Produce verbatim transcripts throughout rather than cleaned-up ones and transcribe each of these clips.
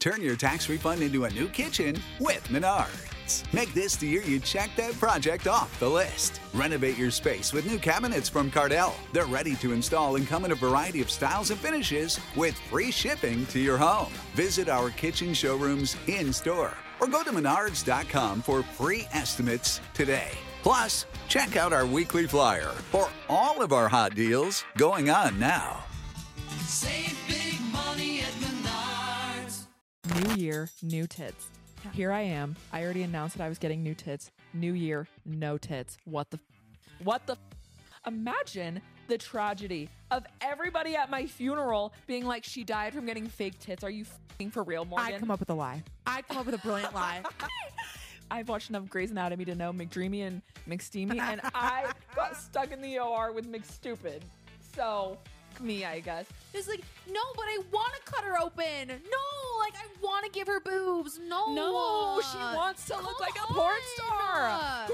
Turn your tax refund into a new kitchen with Menards. Make this the year you check that project off the list. Renovate your space with new cabinets from Cardell. They're ready to install and come in a variety of styles and finishes with free shipping to your home. Visit our kitchen showrooms in-store or go to menards dot com for free estimates today. Plus, check out our weekly flyer for all of our hot deals going on now. Save big money at Menards. New year, new tits. Here I am. I already announced that I was getting new tits. New year, no tits. What the? F- what the? F- Imagine the tragedy of everybody at my funeral being like, she died from getting fake tits. Are you f***ing for real, Morgan? I come up with a lie. I come up with a brilliant lie. I've watched enough Grey's Anatomy to know McDreamy and McSteamy, and I got stuck in the O R with McStupid. So, me, I guess. It's like, no, but I want to cut her open. No, like I want to give her boobs. No, No, she wants to look like a porn star.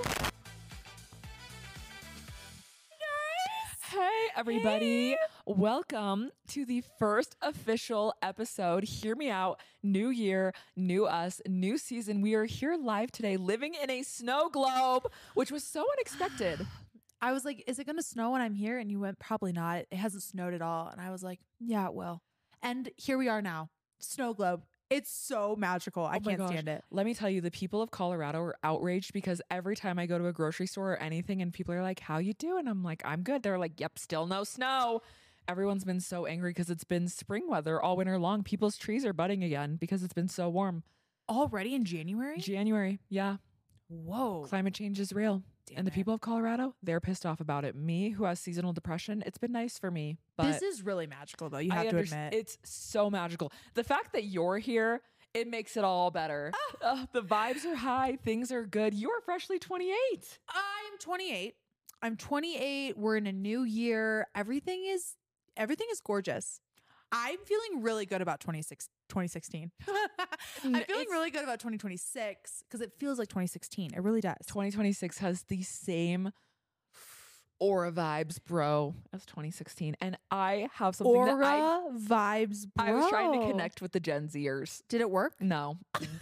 Hey, everybody. Hey. Welcome to the first official episode. Hear me out. New year, new us, new season. We are here live today, living in a snow globe, which was so unexpected. I was like, is it going to snow when I'm here? And you went, probably not. It hasn't snowed at all. And I was like, yeah, it will. And here we are now. Snow globe. It's so magical. I Oh my can't gosh. stand it. Let me tell you, the people of Colorado are outraged because every time I go to a grocery store or anything and people are like, how you doing? I'm like, I'm good. They're like, yep, still no snow. Everyone's been so angry because it's been spring weather all winter long. People's trees are budding again because it's been so warm. Already in January? January, yeah. Whoa. Climate change is real. Damn and the it. people of Colorado, they're pissed off about it. Me, who has seasonal depression, it's been nice for me. But This is really magical, though. You I have to underst- admit. It's so magical. The fact that you're here, it makes it all better. Uh, the vibes are high. Things are good. You're freshly twenty-eight. I'm twenty-eight. I'm twenty-eight. We're in a new year. Everything is everything is gorgeous. I'm feeling really good about twenty-six, twenty sixteen. I'm N- feeling it's- really good about twenty twenty-six because it feels like twenty sixteen. It really does. twenty twenty-six has the same aura vibes, bro, as twenty sixteen. And I have something Aura that I, vibes, bro. I was trying to connect with the Gen Zers. Did it work? No.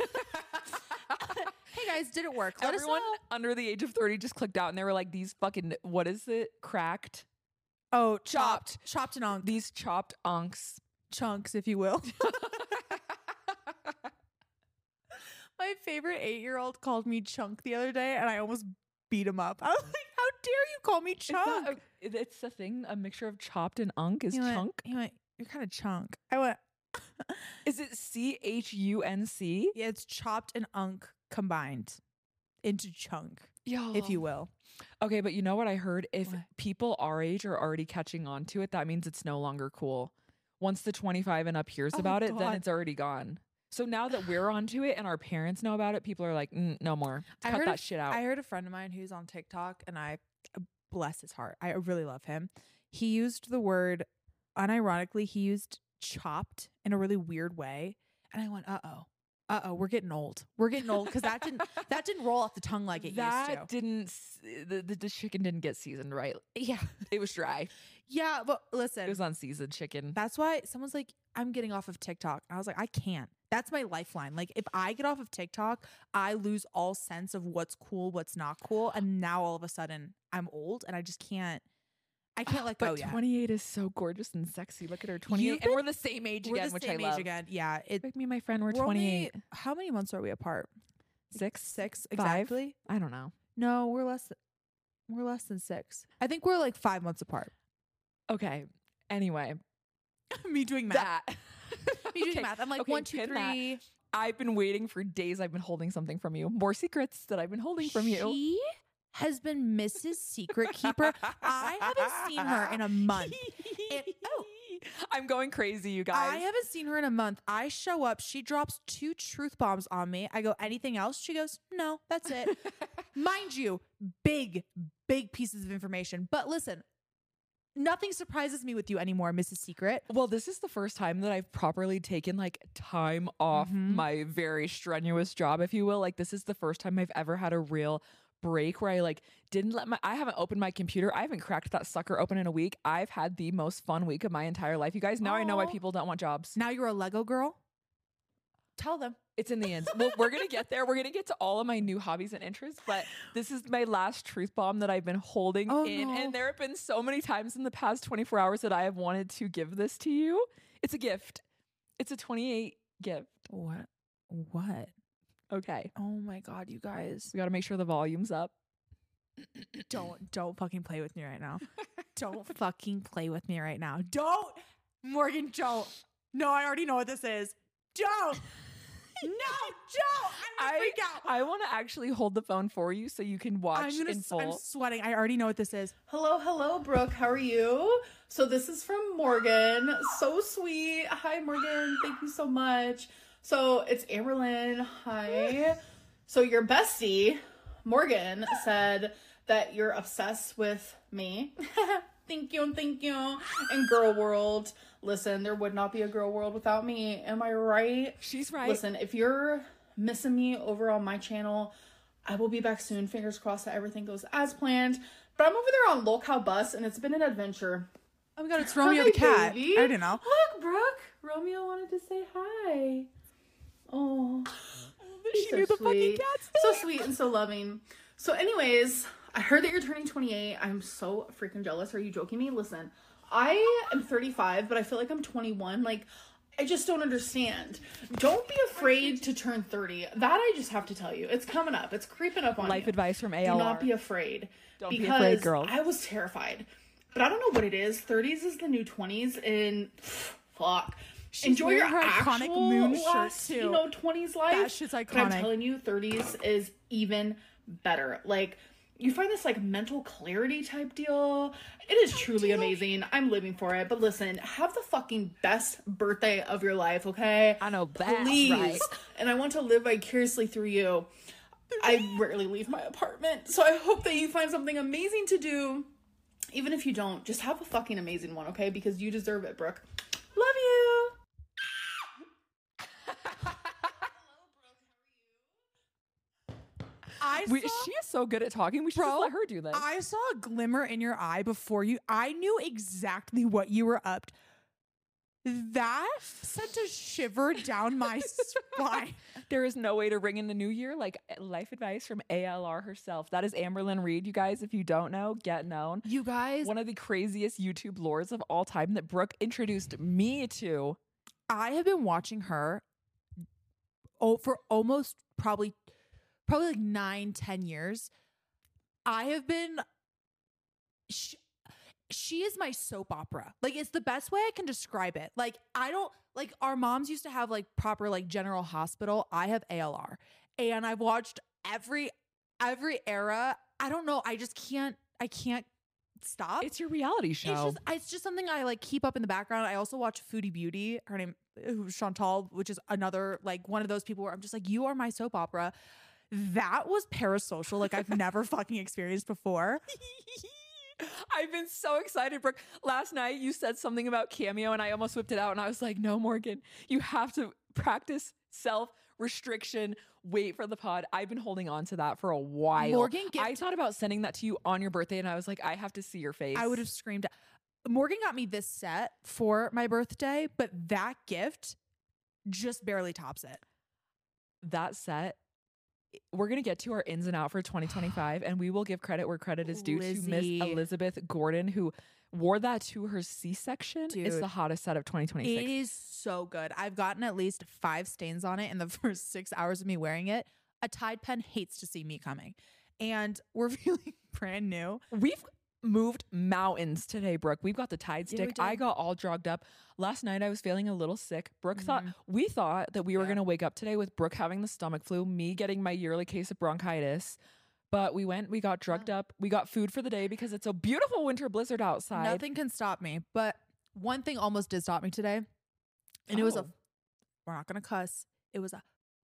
Hey guys, did it work? Let Everyone us know. under the age of thirty just clicked out and they were like, these fucking, what is it? Cracked? Oh, Chopped. chopped, chopped and on These chopped unks. chunks, if you will. My favorite eight-year-old called me Chunk the other day, and I almost beat him up. I was like, "How dare you call me Is that Chunk?" a- it's a thing. A mixture of chopped and unk is He went- chunk. He went, "You're kind of chunk." I went, Is it C H U N C? "Yeah, it's chopped and unk combined into chunk, Yeah. if you will." Okay, but you know what I heard? If What? people our age are already catching on to it, that means it's no longer cool. Once the twenty-five and up hears Oh, about it, then God. it's already gone. So now that we're onto it and our parents know about it, people are like, mm, no more. I Cut heard that a- shit out. I heard a friend of mine who's on TikTok, and I uh, bless his heart. I really love him. He used the word, unironically, he used chopped in a really weird way, and I went, "Uh oh, uh oh, we're getting old. We're getting old," because that didn't that didn't roll off the tongue like it that used to. didn't, s- the, the, the chicken didn't get seasoned right. Yeah, It was dry. yeah, but listen, It was unseasoned chicken. that's why someone's like, "I'm getting off of TikTok." And I was like, I can't. That's my lifeline. Like, if I get off of TikTok, I lose all sense of what's cool, what's not cool. And now all of a sudden I'm old and I just can't, I can't let go But yet. twenty-eight is so gorgeous and sexy. Look at her, twenty-eight. You've And been- we're the same age We're again, the which same I love. age again. Yeah. It, Like me and my friend, we're, we're only- twenty-eight. how many months are we apart? Six? Six, Five? exactly. I don't know. No, we're less, th- we're less than six. I think we're like five months apart. Okay. Anyway, Me doing math. that. Me doing Okay, math. I'm like, okay, one, two, pin that. three. I've been waiting for days. I've been holding something from you. More secrets that I've been holding from you. She has been Missus Secret Keeper. I haven't seen her in a month. It- oh. I'm going crazy, you guys. I haven't seen her in a month. I show up. She drops two truth bombs on me. I go, anything else? She goes, no, that's it. Mind you, big, big pieces of information. But listen, nothing surprises me with you anymore, Missus Secret. Well, this is the first time that I've properly taken like time off Mhm. my very strenuous job, if you will. Like, this is the first time I've ever had a real break where I like didn't let my I haven't opened my computer. I haven't cracked that sucker open in a week. I've had the most fun week of my entire life. You guys, now I know why Aw. people don't want jobs. Now you're a Lego girl? Tell them. It's in the ends. Well, we're going to get there. We're going to get to all of my new hobbies and interests, but this is my last truth bomb that I've been holding Oh, in. no. And there have been so many times in the past twenty-four hours that I have wanted to give this to you. It's a gift. It's a twenty-eight gift. What? What? Okay. Oh my God, you guys. We got to make sure the volume's up. Don't, don't fucking play with me right now. Don't fucking play with me right now. Don't. Morgan, don't. No, I already know what this is. Don't. No, don't. I'm gonna I, freak out. I want to actually hold the phone for you so you can watch I'm gonna. in s- full. I'm sweating. I already know what this is. Hello, hello, Brooke. How are you? So this is from Morgan. So sweet. Hi, Morgan. Thank you so much. So it's Amberlyn. Hi. So your bestie, Morgan, said that you're obsessed with me. Thank you, thank you. And Girl World. Listen, there would not be a Girl World without me. Am I right? She's right. Listen, if you're missing me over on my channel, I will be back soon. Fingers crossed that everything goes as planned. But I'm over there on Lolcow Bus, and it's been an adventure. Oh my God, it's Romeo Hi, the cat. baby. I didn't know. Look, Brooke. Romeo wanted to say hi. Oh, She so knew the fucking sweet. cat's So name. sweet and so loving. So anyways, I heard that you're turning twenty-eight. I'm so freaking jealous. Are you joking me? Listen, I am thirty-five, but I feel like I'm twenty-one. Like, I just don't understand. Don't be afraid to turn thirty. That I just have to tell you. It's coming up. It's creeping up on Life you. advice from A Do L R. not be afraid. Don't be because afraid, girls. I was terrified. But I don't know what it is. thirties is the new twenties, and fuck. Enjoy your wearing her iconic actual moon shirt, last, too. you know, twenties life. That shit's But I'm iconic. telling you, thirties is even better. Like, you find this like mental clarity type deal. It is truly amazing. I'm living for it. But listen, have the fucking best birthday of your life, okay? I know that's Please. right. And I want to live vicariously through you. I rarely leave my apartment, so I hope that you find something amazing to do. Even if you don't, just have a fucking amazing one, okay? Because you deserve it, Brooke. Love you. I We, saw, she is so good at talking. We should just Bro, let her do this. I saw a glimmer in your eye before you. I knew exactly what you were up to. That sent a shiver down my spine. There is no way to ring in the new year like life advice from A L R herself. That is Amberlyn Reed, you guys. If you don't know, get known. You guys, One of the craziest YouTube lores of all time that Brooke introduced me to. I have been watching her oh, for almost probably probably like nine, ten years. I have been she, she is my soap opera. Like, it's the best way I can describe it. Like, I don't like our moms used to have like proper like General Hospital. I have A L R. And I've watched every every era. I don't know. I just can't I can't stop. It's your reality show. It's just it's just something I like keep up in the background. I also watch Foodie Beauty. Her name who's Chantal, which is another like one of those people where I'm just like, you are my soap opera. That was parasocial, like I've never fucking experienced before. I've been so excited, Brooke. Last night you said something about Cameo and I almost whipped it out and I was like, no, Morgan, you have to practice self restriction. Wait for the pod. I've been holding on to that for a while. Morgan, get- I thought about sending that to you on your birthday and I was like, I have to see your face. I would have screamed. Morgan got me this set for my birthday, but that gift just barely tops it. that set. We're going to get to our ins and out for twenty twenty-five and we will give credit where credit is due to Miss Lizzie. Elizabeth Gordon, who wore that to her C-section. It's Dude. the hottest set of twenty twenty-six. It is so good. I've gotten at least five stains on it in the first six hours of me wearing it. A Tide pen hates to see me coming. And we're feeling brand new. We've moved mountains today, Brooke. We've got the Tide Yeah, we stick. I did. got all drugged up. Last night I was feeling a little sick. Brooke thought, Mhm. we thought that we were Yeah. going to wake up today with Brooke having the stomach flu, me getting my yearly case of bronchitis. But we went, we got drugged up. We got food for the day because it's a beautiful winter blizzard outside. Nothing can stop me. But one thing almost did stop me today. And it was a, Oh. we're not going to cuss. It was a,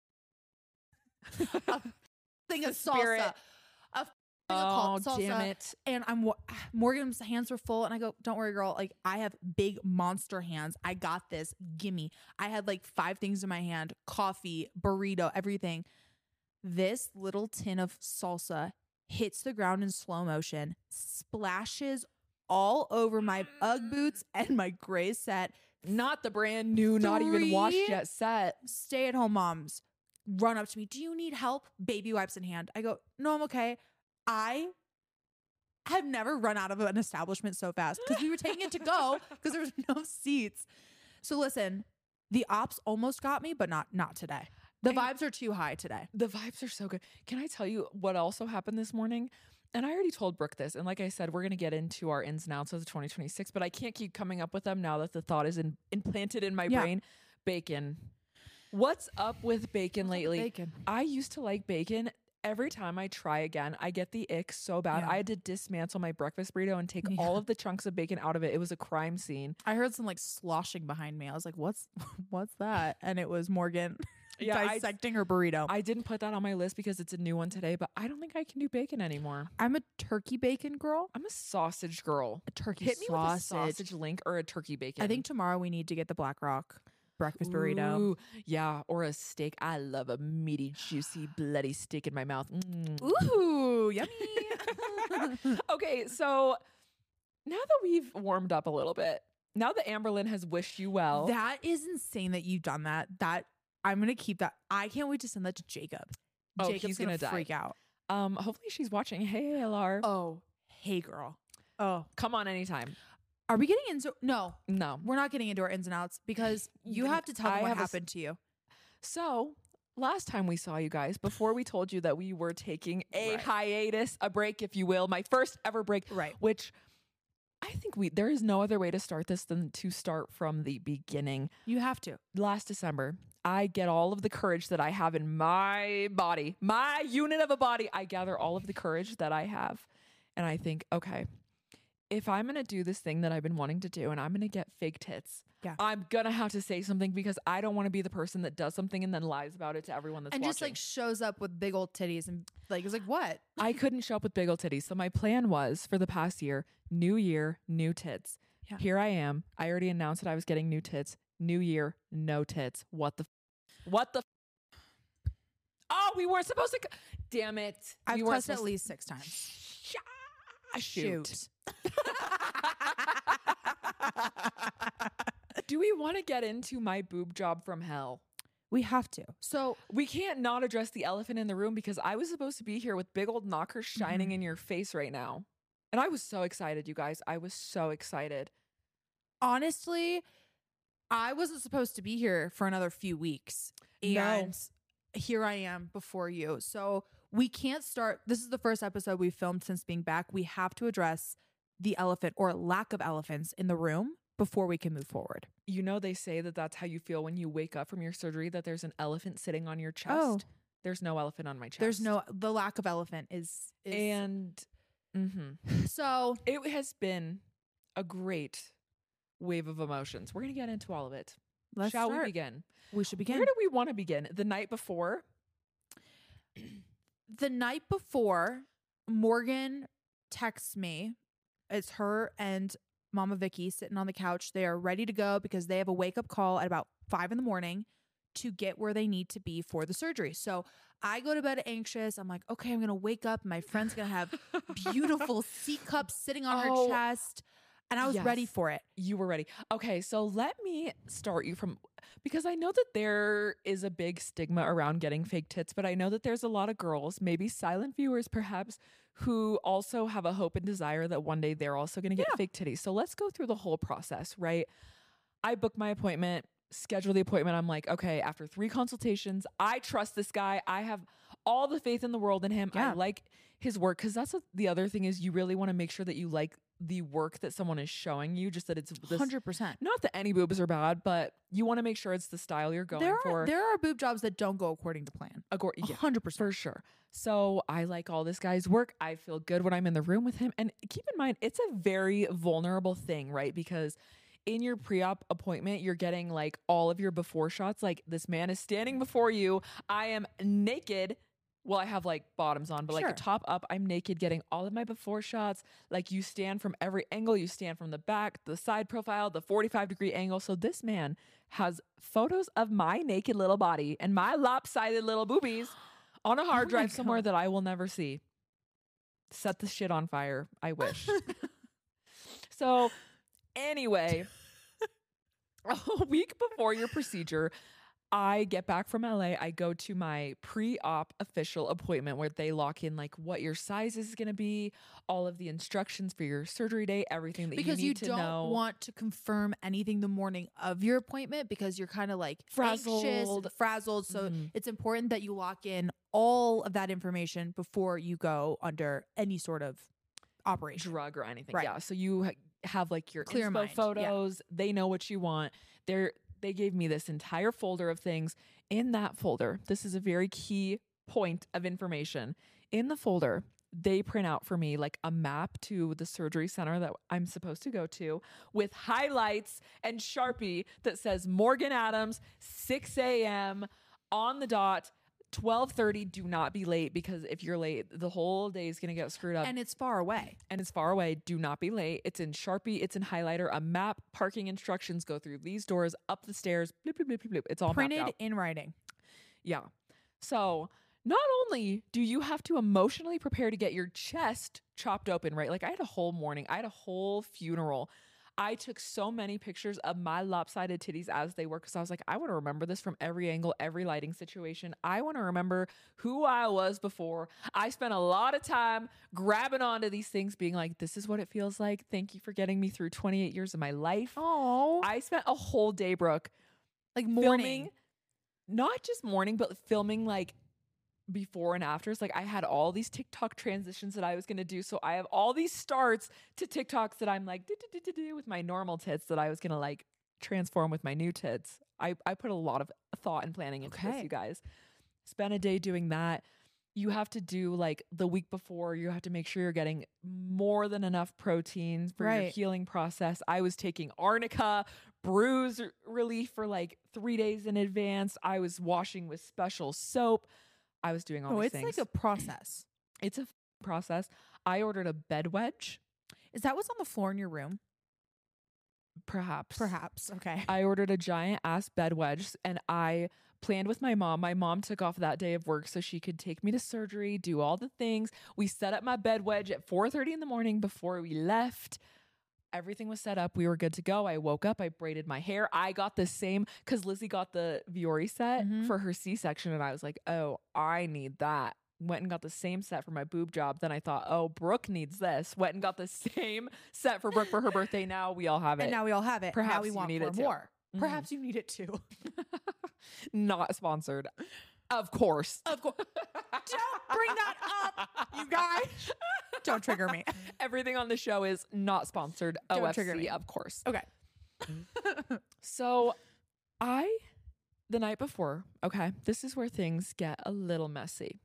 a thing of Spirit. salsa. A thing Oh, of called damn salsa. it. And I'm wa- Morgan's hands were full, and I go, "Don't worry, girl. Like, I have big monster hands. I got this. Gimme." I had like five things in my hand: coffee, burrito, everything. This little tin of salsa hits the ground in slow motion, splashes all over my Ugg boots and my gray set, Not the brand new, not even washed Three yet set. stay at home moms run up to me. Do you need help? Baby wipes in hand. I go, no, I'm okay. I have never run out of an establishment so fast because we were taking it to go because there was no seats. So listen, the ops almost got me, but not not today. The And- vibes are too high today. The vibes are so good. Can I tell you what also happened this morning? And I already told Brooke this. And like I said, we're going to get into our ins and outs of the twenty twenty-six, but I can't keep coming up with them now that the thought is in, implanted in my Yeah. brain. Bacon. What's up with bacon lately? Bacon. I used to like bacon. Every time I try again, I get the ick so bad. Yeah. I had to dismantle my breakfast burrito and take Yeah. all of the chunks of bacon out of it. It was a crime scene. I heard some like sloshing behind me. I was like, what's what's that? And it was Morgan Yeah, I- dissecting her burrito. I didn't put that on my list because it's a new one today, but I don't think I can do bacon anymore. I'm a turkey bacon girl. I'm a sausage girl. A turkey Hit me sausage. with a sausage link or a turkey bacon. I think tomorrow we need to get the Black Rock breakfast burrito. Ooh, yeah, or a steak. I love a meaty, juicy, bloody steak in my mouth. Mm. Ooh, yummy. Okay, so now that we've warmed up a little bit, now that Amberlynn has wished you well, That is insane that you've done that. That I'm gonna keep that. I can't wait to send that to Jacob. Oh, Jacob's he's gonna, gonna die. freak out. um, hopefully she's watching. Hey, L R, Oh, hey girl. Oh, come on anytime. are we getting into? No, No. we're not getting into our ins and outs because you Mm, have to tell I them what have a s- happened to you. So last time we saw you guys, before we told you that we were taking a Right. hiatus, a break, if you will, my first ever break, Right. which I think we there is no other way to start this than to start from the beginning. You have to. Last December, I get all of the courage that I have in my body, my unit of a body. I gather all of the courage that I have. And I think, okay, if I'm going to do this thing that I've been wanting to do and I'm going to get fake tits, Yeah. I'm going to have to say something because I don't want to be the person that does something and then lies about it to everyone that's And watching. just like shows up with big old titties and like it's like what? I couldn't show up with big old titties. So my plan was for the past year, new year, new tits. Yeah. Here I am. I already announced that I was getting new tits. New year, no tits. What the f- What the f- Oh, we weren't supposed to c- Damn it. I've we weren't cussed at supposed least six times. Sh- Shoot. Do we want to get into my boob job from hell? We have to. So We can't not address the elephant in the room because I was supposed to be here with big old knockers shining in your face right now. And I was so excited, you guys. I was so excited. honestly, I wasn't supposed to be here for another few weeks. No. And here I am before you. So we can't start. This is the first episode we've filmed since being back. We have to address the elephant or lack of elephants in the room before we can move forward. You know, they say that that's how you feel when you wake up from your surgery, that there's an elephant sitting on your chest. Oh. There's no elephant on my chest. There's no, the lack of elephant is, is And mhm. so It has been a great wave of emotions. We're going to get into all of it. let's Shall start. we begin? We should begin. Where do we want to begin? The night before? The night before, Morgan texts me. It's her and Mama Vicky sitting on the couch. They are ready to go because they have a wake up call at about five in the morning to get where they need to be for the surgery. So I go to bed anxious. I'm like, okay, I'm going to wake up. My friend's going to have beautiful C cups sitting on Oh, her chest. And I was ready yes. for it. You were ready. Okay, so let me start you from because I know that there is a big stigma around getting fake tits, but I know that there's a lot of girls, maybe silent viewers perhaps, who also have a hope and desire that one day they're also going to get Yeah. fake titties. So let's go through the whole process, right? I book my appointment, schedule the appointment. I'm like, okay, after three consultations, I trust this guy. I have all the faith in the world in him. I Yeah. like his work because that's what the other thing is. You really want to make sure that you like the work that someone is showing you, just that it's this one hundred percent. not that any boobs are bad, but you want to make sure it's the style you're going There are, for. there are boob jobs that don't go according to plan. Agor- A yeah, hundred percent. for sure. So I like all this guy's work. I feel good when I'm in the room with him. And keep in mind, it's a very vulnerable thing, right? Because in your pre-op appointment, you're getting like all of your before shots. Like this man is standing before you. I am naked. Well, I have like bottoms on, but like Sure. a top up, I'm naked getting all of my before shots. Like you stand from every angle. You stand from the back, the side profile, the forty-five degree angle. So this man has photos of my naked little body and my lopsided little boobies on a hard Oh my drive somewhere God. that I will never see. Set the shit on fire. I wish. So anyway, a week before your procedure, I get back from L A. I go to my pre-op official appointment where they lock in like what your size is going to be, all of the instructions for your surgery day, everything that Because you you, need to don't know. want to confirm anything the morning of your appointment because you're kind of like anxious and Frazzled. frazzled. So Mhm. it's important that you lock in all of that information before you go under any sort of operation. drug or anything. Right. Yeah. So you ha- have like your Clear inspo mind, yeah. photos. They know what you want. They're they gave me this entire folder of things. In that folder, this is a very key point of information. In the folder, they print out for me like a map to the surgery center that I'm supposed to go to with highlights and Sharpie that says Morgan Adams, six a.m. on the dot. twelve thirty, do not be late because if you're late, the whole day is going to get screwed up. And it's far away. And it's far away. Do not be late. It's in Sharpie. It's in highlighter. A map, parking instructions, go through these doors, up the stairs, bloop, bloop, bloop, bloop, bloop. It's all Printed mapped out. in writing. Yeah. So not only do you have to emotionally prepare to get your chest chopped open, right? Like I had a whole morning. I had a whole funeral. I took so many pictures of my lopsided titties as they were because I was like, I want to remember this from every angle, every lighting situation. I want to remember who I was before. I spent a lot of time grabbing onto these things, being like, this is what it feels like. Thank you for getting me through twenty-eight years of my life. Oh, I spent a whole day, Brooke, like filming, morning. not just morning, but filming like before and afters. Like I had all these TikTok transitions that I was going to do. So I have all these starts to TikToks that I'm like, do, do, do, do, do, with my normal tits that I was going to like transform with my new tits. I, I put a lot of thought and planning into this, Okay. you guys. Spend a day doing that. You have to do like the week before, you have to make sure you're getting more than enough protein for your Right. healing process. I was taking arnica, bruise r- relief for like three days in advance. I was washing with special soap. I was doing all Oh, these it's things. like a process. It's a f- process. I ordered a bed wedge, Is that what's on the floor in your room? perhaps. Perhaps. Okay. I ordered a giant ass bed wedge and I planned with my mom. My mom took off that day of work so she could take me to surgery, do all the things. We set up my bed wedge at four thirty in the morning before we left. Everything was set up. We were good to go. I woke up. I braided my hair. I got the same because Lizzie got the Viore set Mhm. for her C-section. And I was like, oh, I need that. Went and got the same set for my boob job. Then I thought, oh, Brooke needs this. Went and got the same set for Brooke for her birthday. Now we all have it. And now we all have it. now Perhaps we you want need for it too. more. Mhm. Perhaps you need it too. Not sponsored. Of course. Of course. Don't bring that up, you guys. Don't trigger me. Everything on the show is not sponsored. Don't O F C, trigger me. of course. Okay. So I, the night before, okay, this is where things get a little messy.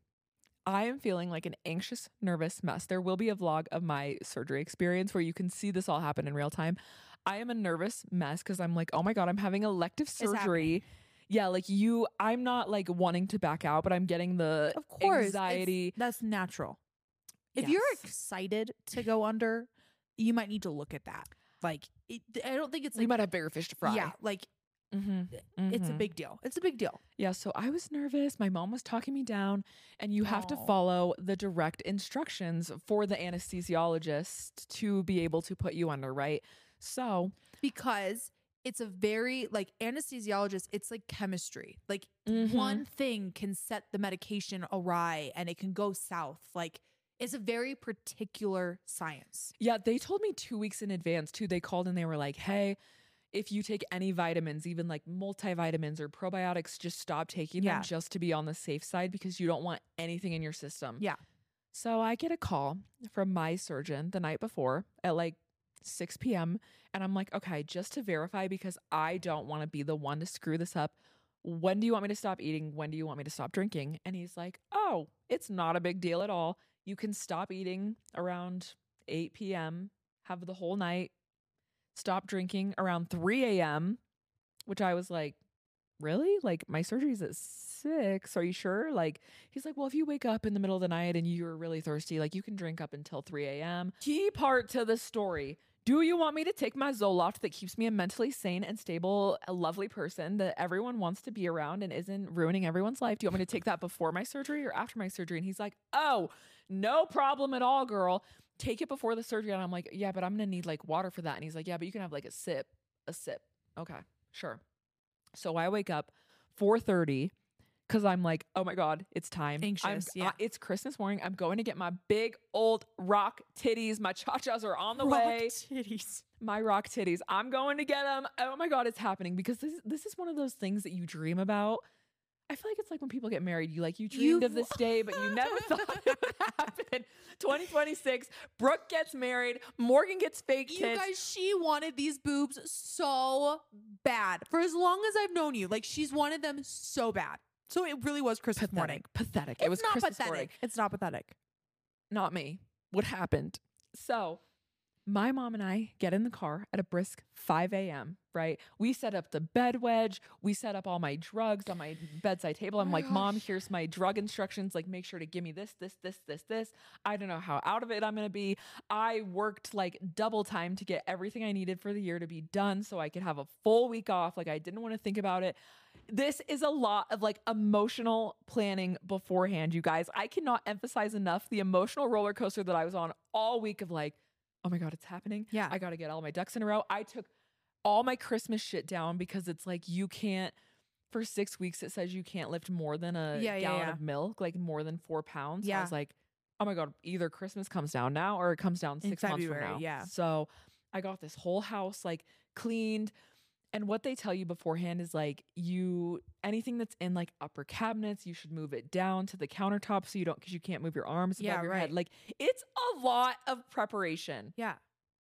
I am feeling like an anxious, nervous mess. There will be a vlog of my surgery experience where you can see this all happen in real time. I am a nervous mess because I'm like, oh my God, I'm having elective surgery. happening. Yeah, like you, I'm not like wanting to back out, but I'm getting the Of course. it's- anxiety. That's natural. If you're Yes. excited to go under, you might need to look at that. Like, it, I don't think it's We like, might have bigger fish to fry. yeah, like Mm-hmm. it's a big deal. It's a big deal. Yeah, so I was nervous. My mom was talking me down, and you have to Aw. follow the direct instructions for the anesthesiologist to be able to put you under, right? So, Because it's a very, like, anesthesiologist, it's like chemistry. Like, Mhm. one thing can set the medication awry and it can go south. Like, it's a very particular science. yeah, they told me two weeks in advance too. They called and they were like, hey, if you take any vitamins, even like multivitamins or probiotics, just stop taking Yeah. them just to be on the safe side because you don't want anything in your system. Yeah. So I get a call from my surgeon the night before at like six p.m. And I'm like, okay, just to verify, because I don't want to be the one to screw this up. When do you want me to stop eating? When do you want me to stop drinking? And he's like, oh, it's not a big deal at all. You can stop eating around eight p.m., have the whole night, stop drinking around three a.m., which I was like, really? Like, my surgery's at six. Are you sure? Like, he's like, well, if you wake up in the middle of the night and you're really thirsty, like, you can drink up until three a.m. Key part to the story. Do you want me to take my Zoloft that keeps me a mentally sane and stable, a lovely person that everyone wants to be around and isn't ruining everyone's life? Do you want me to take that before my surgery or after my surgery? And he's like, oh, no problem at all, girl. Take it before the surgery. And I'm like, yeah, but I'm going to need like water for that. And he's like, yeah, but you can have like a sip, a sip. Okay. Sure. So I wake up four thirty because I'm like, oh my God, it's time. Anxious, I'm, yeah. uh, it's Christmas morning. I'm going to get my big old rock titties. My cha-chas are on the Rock way. titties. My rock titties. I'm going to get them. Oh my God, it's happening because this, this is one of those things that you dream about. I feel like it's like when people get married, you like, you dreamed You've- of this day, but you never thought it would happen. twenty twenty-six, Brooke gets married. Morgan gets fake tits. You guys, she wanted these boobs so bad for as long as I've known you. Like, she's wanted them so bad. So it really was Christmas pathetic. morning. Pathetic. It's it was not Christmas pathetic. morning. It's not pathetic. Not me. What happened? So my mom and I get in the car at a brisk five a.m., right? We set up the bed wedge. We set up all my drugs on my bedside table. I'm like, Mom, here's my drug instructions. Like, make sure to give me this, this, this, this, this. I don't know how out of it I'm going to be. I worked like double time to get everything I needed for the year to be done so I could have a full week off. Like, I didn't want to think about it. This is a lot of like emotional planning beforehand, you guys. I cannot emphasize enough the emotional roller coaster that I was on all week of like, oh my God, it's happening. Yeah. I got to get all my ducks in a row. I took all my Christmas shit down because it's like you can't, for six weeks, it says you can't lift more than a Yeah, yeah, gallon yeah. of milk, like more than four pounds. So I Yeah. was like, oh my God, either Christmas comes down now or it comes down In six months from February, now. yeah. So I got this whole house like cleaned. And what they tell you beforehand is like you, anything that's in like upper cabinets, you should move it down to the countertop so you don't, because you can't move your arms above Yeah, your right. head. Like it's a lot of preparation. Yeah.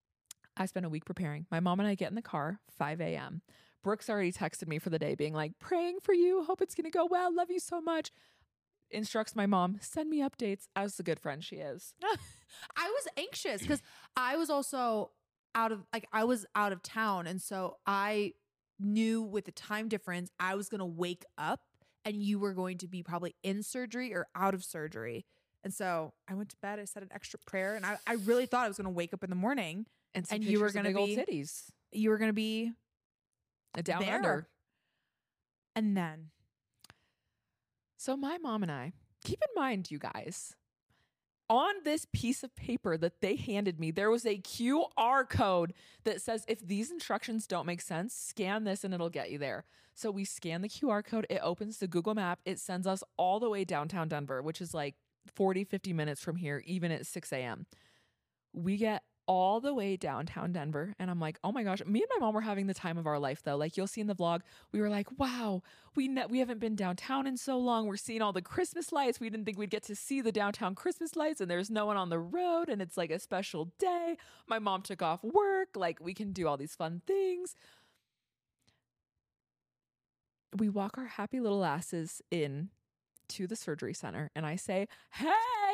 I spent a week preparing. My mom and I get in the car, five a.m. Brooke's already texted me for the day being like, praying for you. Hope it's going to go well. Love you so much. Instructs my mom, send me updates as the good friend she is. I was anxious because I was also out of like I was out of town, and so I knew with the time difference I was gonna wake up and you were going to be probably in surgery or out of surgery. And so I went to bed, I said an extra prayer, and I, I really thought I was gonna wake up in the morning And, some and you were pictures of gonna big old be titties. you were gonna be A down there. under. And then So my mom and I, keep in mind, you guys, on this piece of paper that they handed me, there was a Q R code that says if these instructions don't make sense, scan this and it'll get you there. So we scan the Q R code. It opens the Google map. It sends us all the way downtown Denver, which is like forty, fifty minutes from here, even at six a.m. We get all the way downtown Denver. And I'm like, oh my gosh, me and my mom were having the time of our life though. Like you'll see in the vlog, we were like, wow, we ne- we haven't been downtown in so long. We're seeing all the Christmas lights. We didn't think we'd get to see the downtown Christmas lights and there's no one on the road and it's like a special day. My mom took off work. Like we can do all these fun things. We walk our happy little asses in to the surgery center and I say, hey,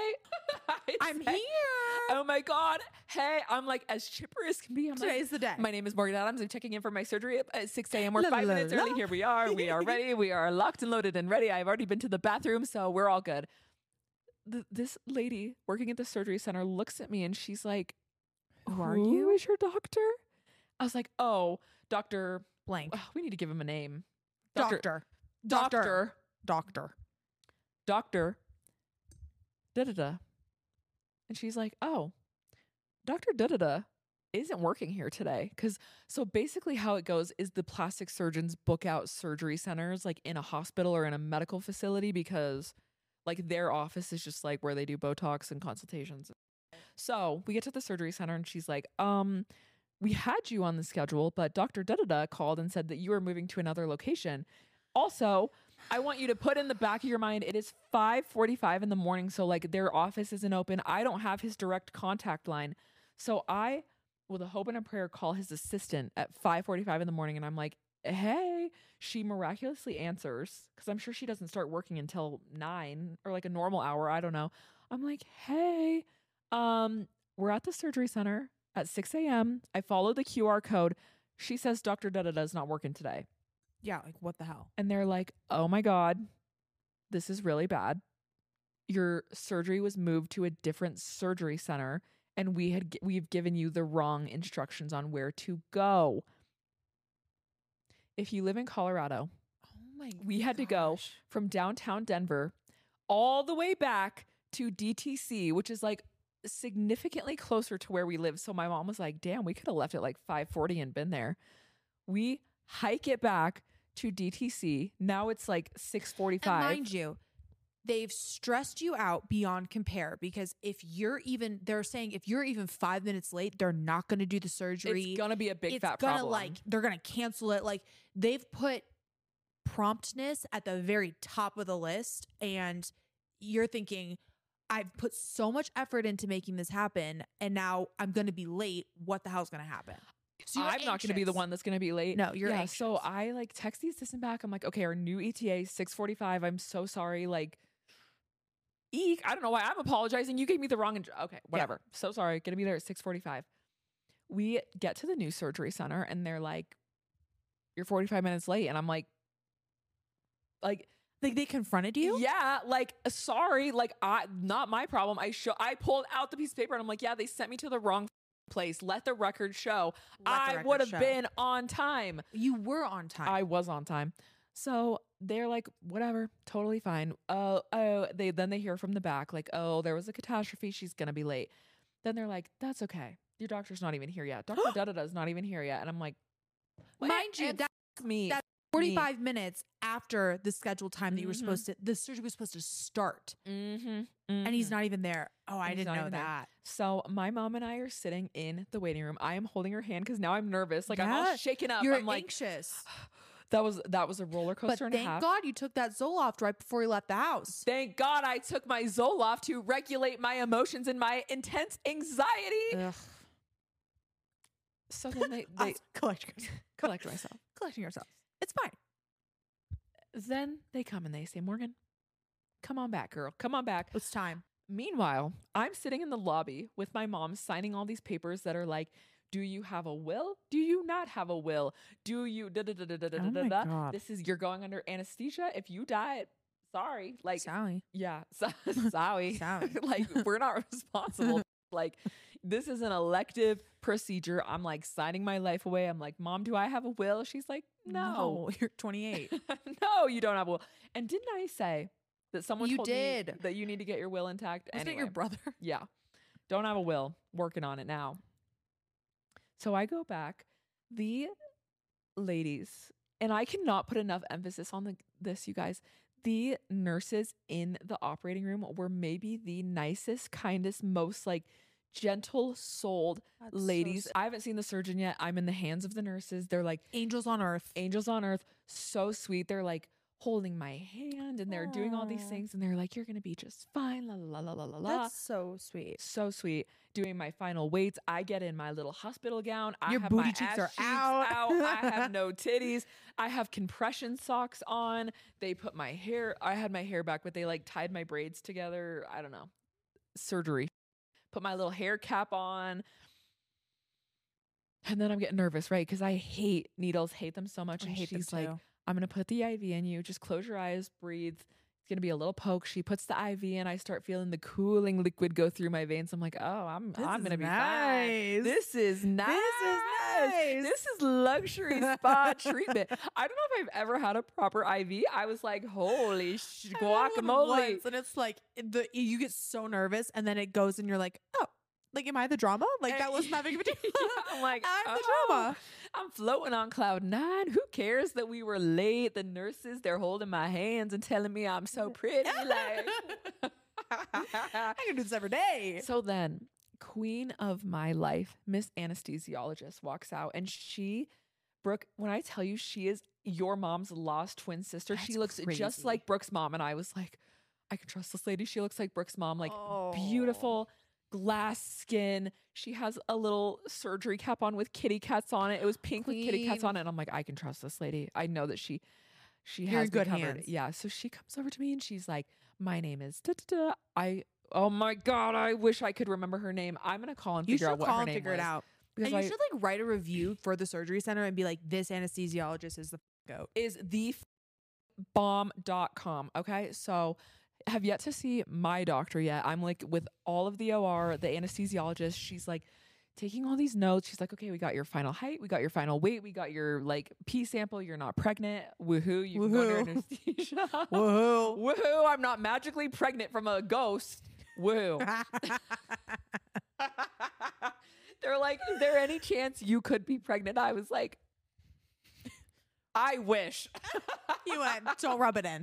I I'm say, here. Oh my God. Hey, I'm like as chipper as can be. I'm like, Today's the day. my name is Morgan Adams. I'm checking in for my surgery at- at six a.m. We're La, five la, minutes la. early. Here we are. We are ready. We are locked and loaded and ready. I've already been to the bathroom, so we're all good. Th- this lady working at the surgery center looks at me and she's like, Who are "Who you?" is your doctor?" I was like, "Oh, Doctor Blank. Ugh, we need to give him a name. Doctor. Doctor. Doctor. Doctor. Da da da." And she's like, "Oh, Doctor Da da da isn't working here today." Because so basically, how it goes is the plastic surgeons book out surgery centers like in a hospital or in a medical facility because like their office is just like where they do Botox and consultations. So we get to the surgery center and she's like, um, we had you on the schedule, but Doctor Da da da called and said that you are moving to another location. Also, I want you to put in the back of your mind, it is five forty-five in the morning. So like their office isn't open. I don't have his direct contact line. So I, with a hope and a prayer, call his assistant at five forty-five in the morning. And I'm like, hey, she miraculously answers because I'm sure she doesn't start working until nine or like a normal hour. I don't know. I'm like, hey, um, we're at the surgery center at six a.m. I follow the Q R code. She says Doctor Da da da is not working today. Yeah, like what the hell? And they're like, oh my God, this is really bad. Your surgery was moved to a different surgery center and we had gi- we've given you the wrong instructions on where to go. If you live in Colorado, Oh my we had to go gosh. from downtown Denver all the way back to D T C, which is like significantly closer to where we live. So my mom was like, damn, we could have left at like five forty and been there. We hike it back to D T C. Now it's like six And forty-five. mind you, they've stressed you out beyond compare because if you're even, they're saying if you're even five minutes late, they're not going to do the surgery. It's gonna be a big it's fat gonna problem. like they're gonna cancel it. Like they've put promptness at the very top of the list, and you're thinking, I've put so much effort into making this happen, and now I'm gonna be late. What the hell's gonna happen? So you're I'm not going to be the anxious. one that's going to be late. No, you're yeah. So anxious. I like text the assistant back. I'm like, okay, our new E T A six forty-five. I'm so sorry. Like, eek. I don't know why I'm apologizing. You gave me the wrong. Ad- okay, whatever. So sorry. Going to be there at six forty-five. We get to the new surgery center and they're like, you're forty-five minutes late. And I'm like, like, Like they confronted you. yeah, like uh, sorry, like I not my problem. I show I pulled out the piece of paper and I'm like, yeah, they sent me to the wrong place. Let the record show. Let the I record would have show. been on time. You were on time. I was on time. So they're like, whatever, totally fine. Oh, oh, they then they hear from the back, like, oh, there was a catastrophe. She's gonna be late. Then they're like, that's okay. Your doctor's not even here yet. Doctor Da Da Da's not even here yet. And I'm like, well, Mind you, and that f- me. that's forty-five minutes after the scheduled time that you were Mhm. supposed to, the surgery was supposed to start, mm-hmm, and he's not even there. Oh, I He's didn't not know even there. that. So my mom and I are sitting in the waiting room. I am holding her hand because now I'm nervous. Like I'm all Yeah, shaken up. You're I'm like, anxious. that was that was a roller But coaster and a thank half. God you took that Zoloft right before you left the house. Thank God I took my Zoloft to regulate my emotions and my intense anxiety. Ugh. So then they, I they was collecting yourself. collect myself. collecting yourself. It's fine. Then they come and they say, Morgan, come on back, girl. Come on back. It's time. Meanwhile, I'm sitting in the lobby with my mom signing all these papers that are like, do you have a will? Do you not have a will? Do you da da da da da da Oh da my da? God. This is you're going under anesthesia. If you die, sorry. Like Sally. yeah, so, sorry. Sorry. Like we're not responsible. Like this is an elective procedure. I'm like signing my life away. I'm like, Mom, do I have a will? She's like, no. you're twenty-eight. No, you don't have a will. And didn't I say that someone You told did. me that you need to get your will intact? Wasn't Anyway, it your brother? yeah. Don't have a will. Working on it now. So I go back. The ladies, and I cannot put enough emphasis on the, this, you guys. The nurses in the operating room were maybe the nicest, kindest, most like gentle souled ladies. I haven't seen the surgeon yet. I'm in the hands of the nurses. They're like Angels on earth. angels on earth, so sweet. They're like holding my hand and they're doing all these Aw. things and they're like, you're gonna be just fine. La la la la la la. That's so sweet. So sweet. Doing my final weights. I get in my little hospital gown. I Your have booty my cheeks ass are cheeks out. I have no titties. I have compression socks on. They put my hair. I had my hair back, but they like tied my braids together. I don't know. Surgery. Put my little hair cap on. And then I'm getting nervous, right? Because I hate needles, hate them so much. I And hate them she's like, too. I'm going to put the I V in you. Just close your eyes, breathe. It's going to be a little poke. She puts the I V in. I start feeling the cooling liquid go through my veins. I'm like, oh, I'm, This I'm is going to be nice. fine. This is nice. This is nice. This is luxury spa treatment. I don't know if I've ever had a proper I V. I was like, holy sh- I had one guacamole. once, and it's like the you get so nervous, and then it goes, and you're like, oh, like, am I the drama? Like that wasn't that big of a deal. Yeah, I'm like, I'm the oh, drama. I'm floating on cloud nine. Who cares that we were late? The nurses, they're holding my hands and telling me I'm so pretty. Like, I can do this every day. so then, queen of my life, Miss Anesthesiologist, walks out, and she, Brooke, when I tell you she is your mom's lost twin sister, she That's looks just crazy. like Brooke's mom. And I was like, I can trust this lady. She looks like Brooke's mom, like Oh. beautiful glass skin. She has a little surgery cap on with kitty cats on it. It was pink with kitty cats Queen. on it. And I'm like, I can trust this lady. I know that she she You're in has me good covered. hands. Yeah. So she comes over to me and she's like, my name is da da da. I oh my God, I wish I could remember her name. I'm gonna call and You figure should out what call her and name figure it was. out. Because And you I- should like write a review for the surgery center and be like, this anesthesiologist is the f- goat. is the bomb dot com. Okay. So have yet to see my doctor yet. I'm like with all of the O R, the anesthesiologist. She's like taking all these notes. She's like, okay, we got your final height. We got your final weight. We got your like pee sample. You're not pregnant. Woohoo. You can go under Woohoo. anesthesia. Whoa. Woohoo. I'm not magically pregnant from a ghost. Woo. They're like, is there any chance you could be pregnant? I was like, I wish. You went, don't rub it in.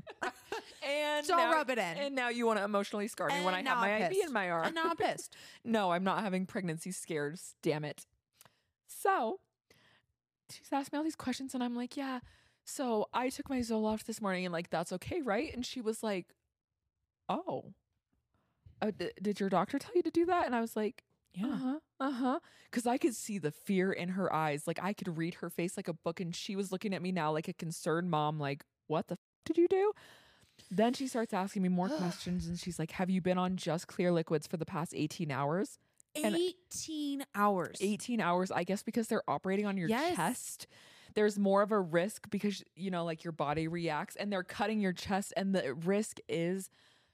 And Don't now, rub it in. And now you want to emotionally scar me And when I now have my I'm I V pissed. in my arm. And now I'm pissed. No, I'm not having pregnancy scares. Damn it. So she's asked me all these questions, and I'm like, yeah. So I took my Zoloft this morning, and like, that's okay, right? And she was like, oh, uh, d- did your doctor tell you to do that? And I was like, Yeah. uh-huh, uh-huh. Because I could see the fear in her eyes. Like, I could read her face like a book, and she was looking at me now like a concerned mom, like, what the f- did you do? Then she starts asking me more questions, and she's like, have you been on just clear liquids for the past eighteen hours? And- eighteen hours. eighteen hours, I guess, because they're operating on your Yes. chest. There's more of a risk because, you know, like your body reacts, and they're cutting your chest, and the risk is,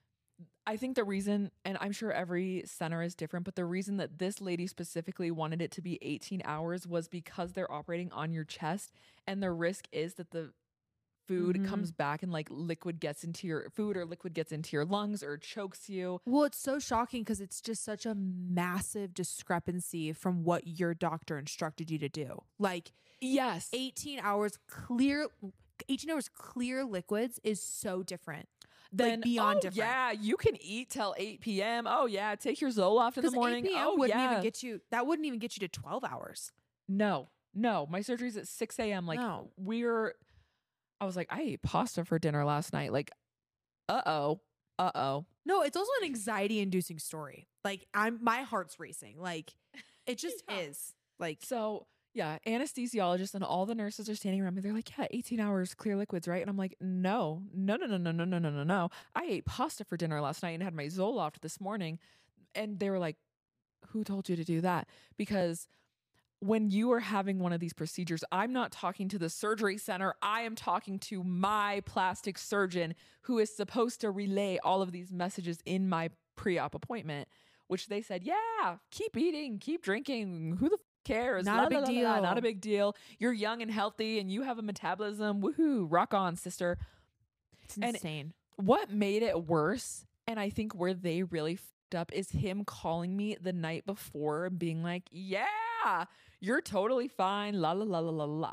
I think the reason, and I'm sure every center is different, but the reason that this lady specifically wanted it to be eighteen hours was because they're operating on your chest, and the risk is that the food Mhm. comes back and like liquid gets into your food, or liquid gets into your lungs, or chokes you. Well, it's so shocking because it's just such a massive discrepancy from what your doctor instructed you to do. Like Yes. eighteen hours clear, eighteen hours clear liquids is so different. Then beyond oh, different. yeah, you can eat till eight p.m. Oh yeah, take your Zoloft in the Because morning. eight p.m. Oh wouldn't yeah. even get you. That wouldn't even get you to twelve hours. No, no, my surgery's at six a.m. Like No. we're, I was like, I ate pasta for dinner last night. Like, uh oh, uh oh. No, it's also an anxiety-inducing story. Like I'm, my heart's racing. Like it just Yeah. is. Like So yeah, anesthesiologist and all the nurses are standing around me. They're like, yeah, eighteen hours clear liquids, right? And I'm like, no, no, no, no, no, no, no, no, no, no. I ate pasta for dinner last night and had my Zoloft this morning. And they were like, who told you to do that? Because when you are having one of these procedures, I'm not talking to the surgery center. I am talking to my plastic surgeon who is supposed to relay all of these messages in my pre-op appointment, which they said, yeah, keep eating, keep drinking. Who the f- cares? Not a La, big la, la, la, deal. Not a big deal. You're young and healthy and you have a metabolism. Woohoo, rock on, sister. it's And- insane. What made it worse, and I think where they really fucked up, is him calling me the night before and being like, yeah, you're totally fine, la la la la la la.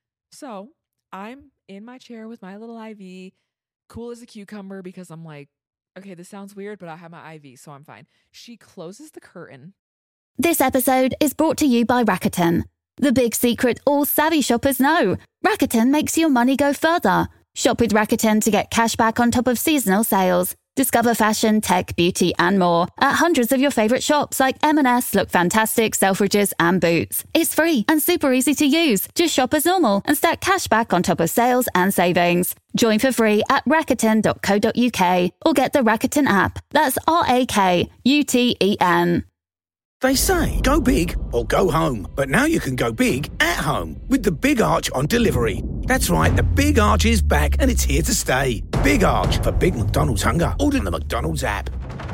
So I'm in my chair with my little I V, cool as a cucumber, because I'm like, okay, this sounds weird, but I have my I V, so I'm fine. She closes the curtain. This episode is brought to you by Rakuten. The big secret all savvy shoppers know. Rakuten makes your money go further. Shop with Rakuten to get cash back on top of seasonal sales. Discover fashion, tech, beauty, and more at hundreds of your favorite shops like M and S, Look Fantastic, Selfridges, and Boots. It's free and super easy to use. Just shop as normal and stack cash back on top of sales and savings. Join for free at rakuten dot co dot uk or get the Rakuten app. That's R A K U T E N. They say, go big or go home. But now you can go big at home with the Big Arch on delivery. That's right, the Big Arch is back and it's here to stay. Big Arch for big McDonald's hunger. Order the McDonald's app.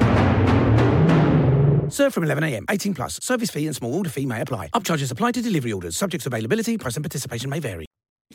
Served from eleven a.m. eighteen plus. Service fee and small order fee may apply. Upcharges apply to delivery orders. Subject to availability. Price and participation may vary.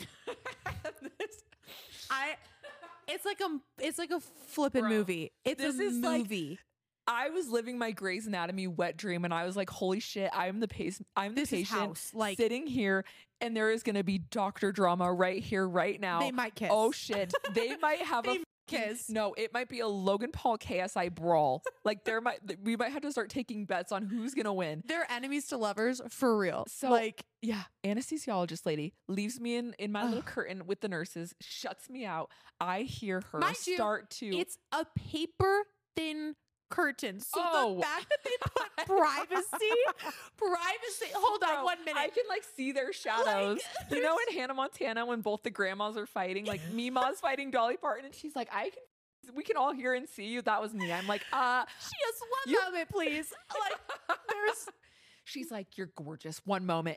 I. It's like a. It's like a flippin' Bro, movie. It's this a is like- movie. I was living my Grey's Anatomy wet dream, and I was like, holy shit, I'm the pace I'm the This is patient house, like- sitting here, and there is gonna be doctor drama right here, right now. They might kiss. Oh shit. They might have They a might fucking- kiss. No, it might be a Logan Paul K S I brawl. Like there might we might have to start taking bets on who's gonna win. They're enemies to lovers for real. So like yeah, anesthesiologist lady leaves me in in my little Ugh. curtain with the nurses, shuts me out. I hear her Mind you, start to it's a paper thin curtain. So Oh. the fact that they put privacy, privacy. Hold on Bro, one minute. I can like see their shadows. you know, in Hannah Montana when both the grandmas are fighting, like Mima's fighting Dolly Parton, and she's like, "I can, we can all hear and see you." That was me. I'm like, uh. Just one You- moment, please. Like there's She's like, "You're gorgeous." One moment.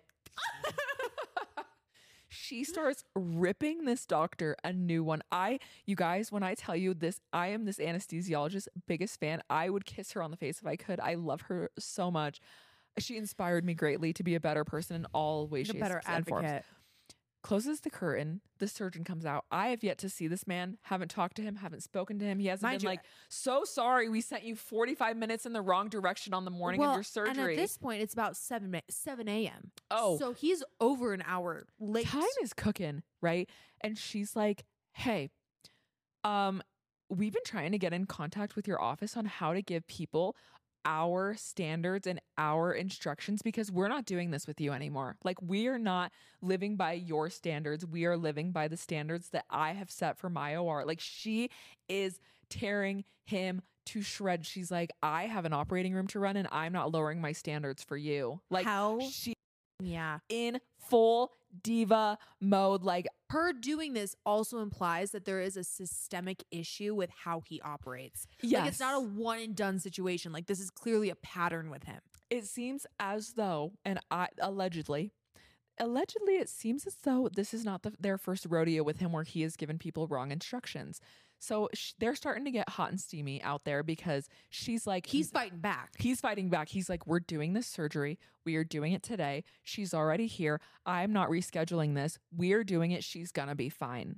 She starts ripping this doctor a new one. I, you guys, when I tell you this, I am this anesthesiologist's biggest fan. I would kiss her on the face if I could. I love her so much. She inspired me greatly to be a better person in all ways, a shapes, better and forms. advocate. Closes the curtain. The surgeon comes out. I have yet to see this man. Haven't talked to him. Haven't spoken to him. He hasn't Mind been you- like, so sorry, we sent you forty-five minutes in the wrong direction on the morning well, of your surgery. And at this point, it's about seven ma- seven a.m. Oh. so he's over an hour late. Time is cooking, right? and she's like, hey, um, we've been trying to get in contact with your office on how to give people our standards and our instructions because we're not doing this with you anymore. Like, we are not living by your standards. We are living by the standards that I have set for my O R. Like, she is tearing him to shreds. She's like, I have an operating room to run and I'm not lowering my standards for you. Like, How? she Yeah. in full diva mode. Like, Her doing this also implies that there is a systemic issue with how he operates. Like, it's not a yes. one and done situation. Like, this is clearly a pattern with him. It seems as though, and I allegedly, allegedly, it seems as though this is not the, their first rodeo with him where he has given people wrong instructions. So sh- they're starting to get hot and steamy out there because she's like, He's fighting back. He's fighting back. He's like, we're doing this surgery. We are doing it today. She's already here. I'm not rescheduling this. We're doing it. She's going to be fine.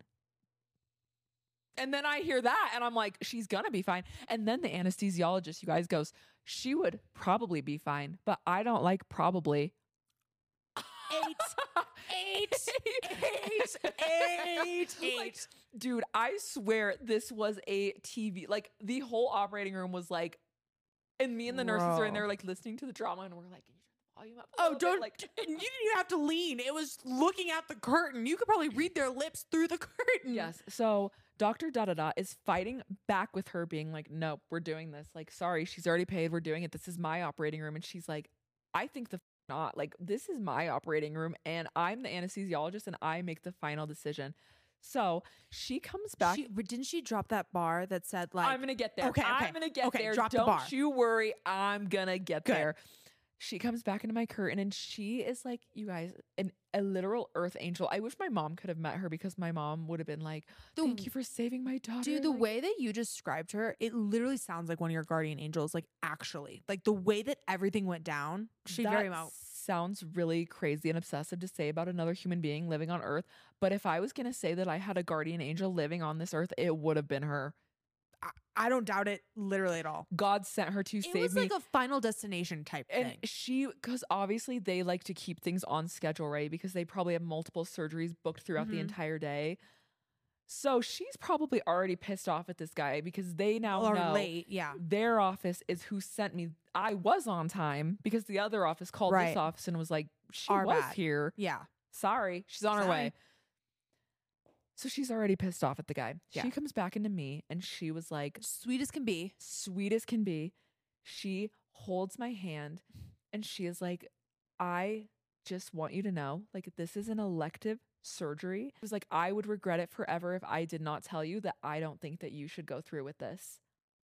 And then I hear that and I'm like, she's going to be fine. And then the anesthesiologist, you guys, goes, she would probably be fine, but I don't like probably. Eight, eight, eight, eight, eight. Like, dude, I swear this was a T V. Like, the whole operating room was like, and me and the nurses are in there like listening to the drama, and we're like, can you turn the volume up? a Oh, little bit?" don't. like. And you didn't even have to lean. It was looking at the curtain. You could probably read their lips through the curtain. Yes. So Doctor Da Da Da is fighting back with her, being like, nope, we're doing this. Like, sorry, she's already paid. We're doing it. This is my operating room. And she's like, I think the f- not. Like, this is my operating room and I'm the anesthesiologist and I make the final decision. So she comes back. She, but didn't she drop that bar that said like, I'm going to get there. Okay, okay, I'm going to get okay, there. drop the Don't bar. you worry. I'm going to get Good. there. She comes back into my curtain and she is like, you guys, an, a literal earth angel. I wish my mom could have met her because my mom would have been like, thank you for saving my daughter. Dude, the Like, way that you described her, it literally sounds like one of your guardian angels. Like, actually, like the way that everything went down, she that very much. sounds really crazy and obsessive to say about another human being living on earth. But if I was going to say that I had a guardian angel living on this earth, it would have been her. I, I don't doubt it, literally at all. God sent her to It save was me. like a Final Destination type And thing. she, because obviously they like to keep things on schedule, right? Because they probably have multiple surgeries booked throughout the Mhm. entire day. So she's probably already pissed off at this guy because they now Or know late, yeah. their office is who sent me. I was on time because the other office called Right. this office and was like, she Our was bad. here. Yeah. Sorry, she's on her Sorry. way. So she's already pissed off at the guy. Yeah. She comes back into me and she was like, Sweet as can be. sweet as can be. She holds my hand and she is like, I just want you to know, like, this is an elective surgery. It was like, I would regret it forever if I did not tell you that I don't think that you should go through with this.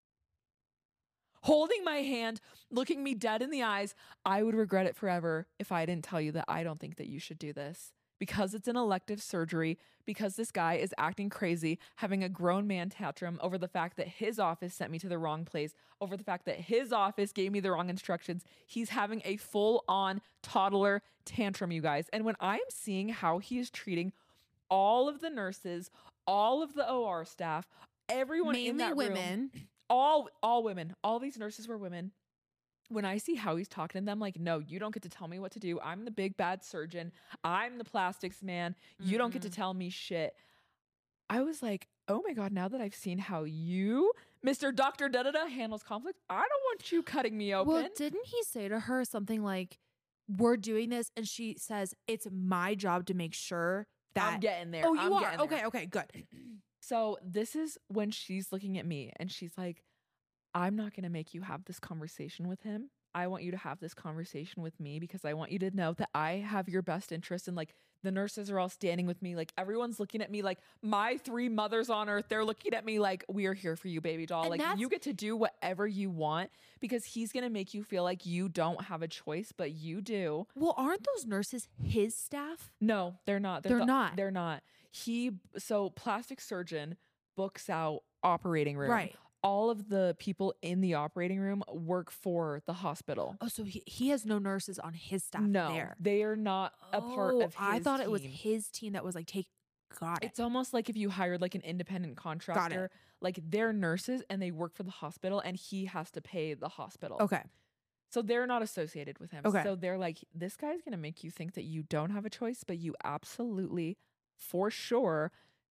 Holding my hand, looking me dead in the eyes, I would regret it forever if I didn't tell you that I don't think that you should do this. Because it's an elective surgery, because this guy is acting crazy, having a grown man tantrum over the fact that his office sent me to the wrong place, over the fact that his office gave me the wrong instructions. He's having a full-on toddler tantrum, you guys. And when I'm seeing how he is treating all of the nurses, all of the O R staff, everyone in Mainly that room, women. all all women, all these nurses were women. When I see how he's talking to them, like, no, you don't get to tell me what to do. I'm the big bad surgeon. I'm the plastics man. You don't get to Mhm. tell me shit. I was like, oh my God, now that I've seen how you, Mister Doctor Da-da-da, handles conflict, I don't want you cutting me open. Well, didn't he say to her something like, we're doing this? And she says, it's my job to make sure that. I'm getting there. Oh, you I'm are? getting Okay, there. okay, good. So this is when she's looking at me and she's like, I'm not going to make you have this conversation with him. I want you to have this conversation with me because I want you to know that I have your best interest. And like, the nurses are all standing with me. Like, everyone's looking at me like my three mothers on earth. They're looking at me like, we are here for you, baby doll. And like, that's- you get to do whatever you want because he's going to make you feel like you don't have a choice, but you do. Well, aren't those nurses his staff? No, they're not. They're the- not. They're not. He, so plastic surgeon books out operating room. Right. All of the people in the operating room work for the hospital. Oh, so he, he has no nurses on his staff no, there. they are not a part Oh, of his I thought it was team. his team that was like, take, got it. It's almost like if you hired like an independent contractor, like they're nurses and they work for the hospital and he has to pay the hospital. Okay. So they're not associated with him. Okay. So they're like, this guy's going to make you think that you don't have a choice, but you absolutely, for sure,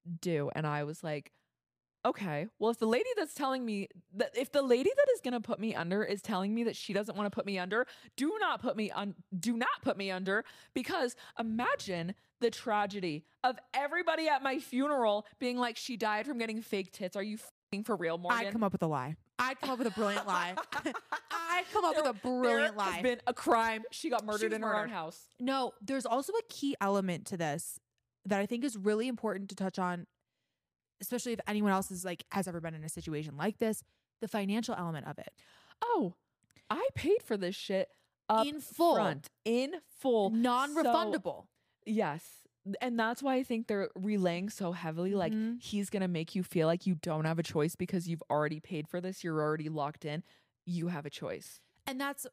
do. And I was like, okay, well, if the lady that's telling me that if the lady that is going to put me under is telling me that she doesn't want to put me under, do not put me on, do not put me under, because imagine the tragedy of everybody at my funeral being like, she died from getting fake tits. Are you f***ing for real, Morgan? I'd come up with a lie. I'd come up with a brilliant lie. I'd come up There- with a brilliant there lie. has been a crime. She got murdered was in her own murdered. house. No, there's also a key element to this that I think is really important to touch on, especially if anyone else is like has ever been in a situation like this, the financial element of it. Oh, I paid for this shit up In full. front, in full, Non-refundable. So, yes. And that's why I think they're relaying so heavily. Like, Mhm. he's going to make you feel like you don't have a choice because you've already paid for this. You're already locked in. You have a choice. And that's,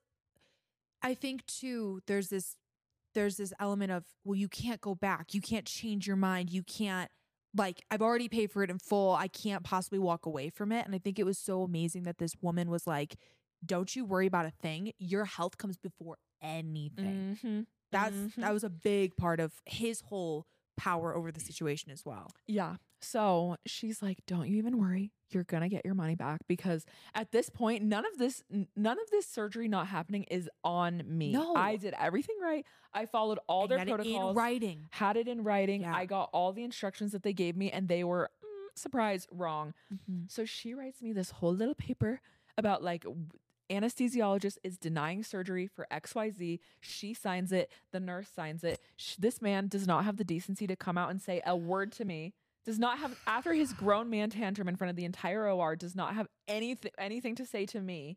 I think too, there's this, there's this element of, well, you can't go back. You can't change your mind. You can't, like, I've already paid for it in full. I can't possibly walk away from it. And I think it was so amazing that this woman was like, don't you worry about a thing. Your health comes before anything. Mm-hmm. That's, Mhm. that was a big part of his whole power over the situation as well. Yeah. So she's like, don't you even worry. You're going to get your money back, because at this point, none of this, n- none of this surgery not happening is on me. No. I did everything right. I followed all And their you had it protocols. in writing. Had it in writing. Yeah. I got all the instructions that they gave me, and they were, mm, surprise, wrong. Mm-hmm. So she writes me this whole little paper about like, w- anesthesiologist is denying surgery for X Y Z. She signs it. The nurse signs it. Sh- this man does not have the decency to come out and say a word to me. Does not have, after his grown man tantrum in front of the entire O R, does not have anything anything to say to me.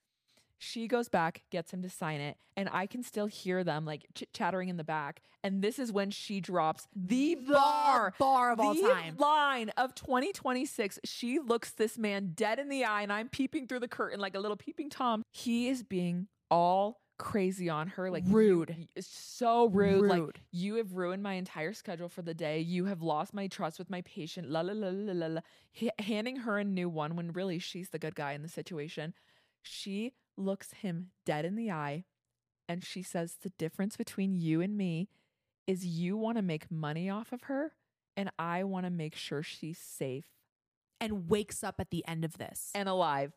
She goes back, gets him to sign it, and I can still hear them like chit chattering in the back. And this is when she drops the bar, bar of all the time. line of twenty twenty-six. She looks this man dead in the eye, and I'm peeping through the curtain like a little peeping Tom. He is being all crazy on her, like Rude. you- it's so rude. Like, Rude. you have ruined my entire schedule for the day. You have lost my trust with my patient. La la la la la la. H- handing her a new one when really she's the good guy in the situation. She looks him dead in the eye, and she says, the difference between you and me is you want to make money off of her, and I want to make sure she's safe And wakes up at the end of this. and alive.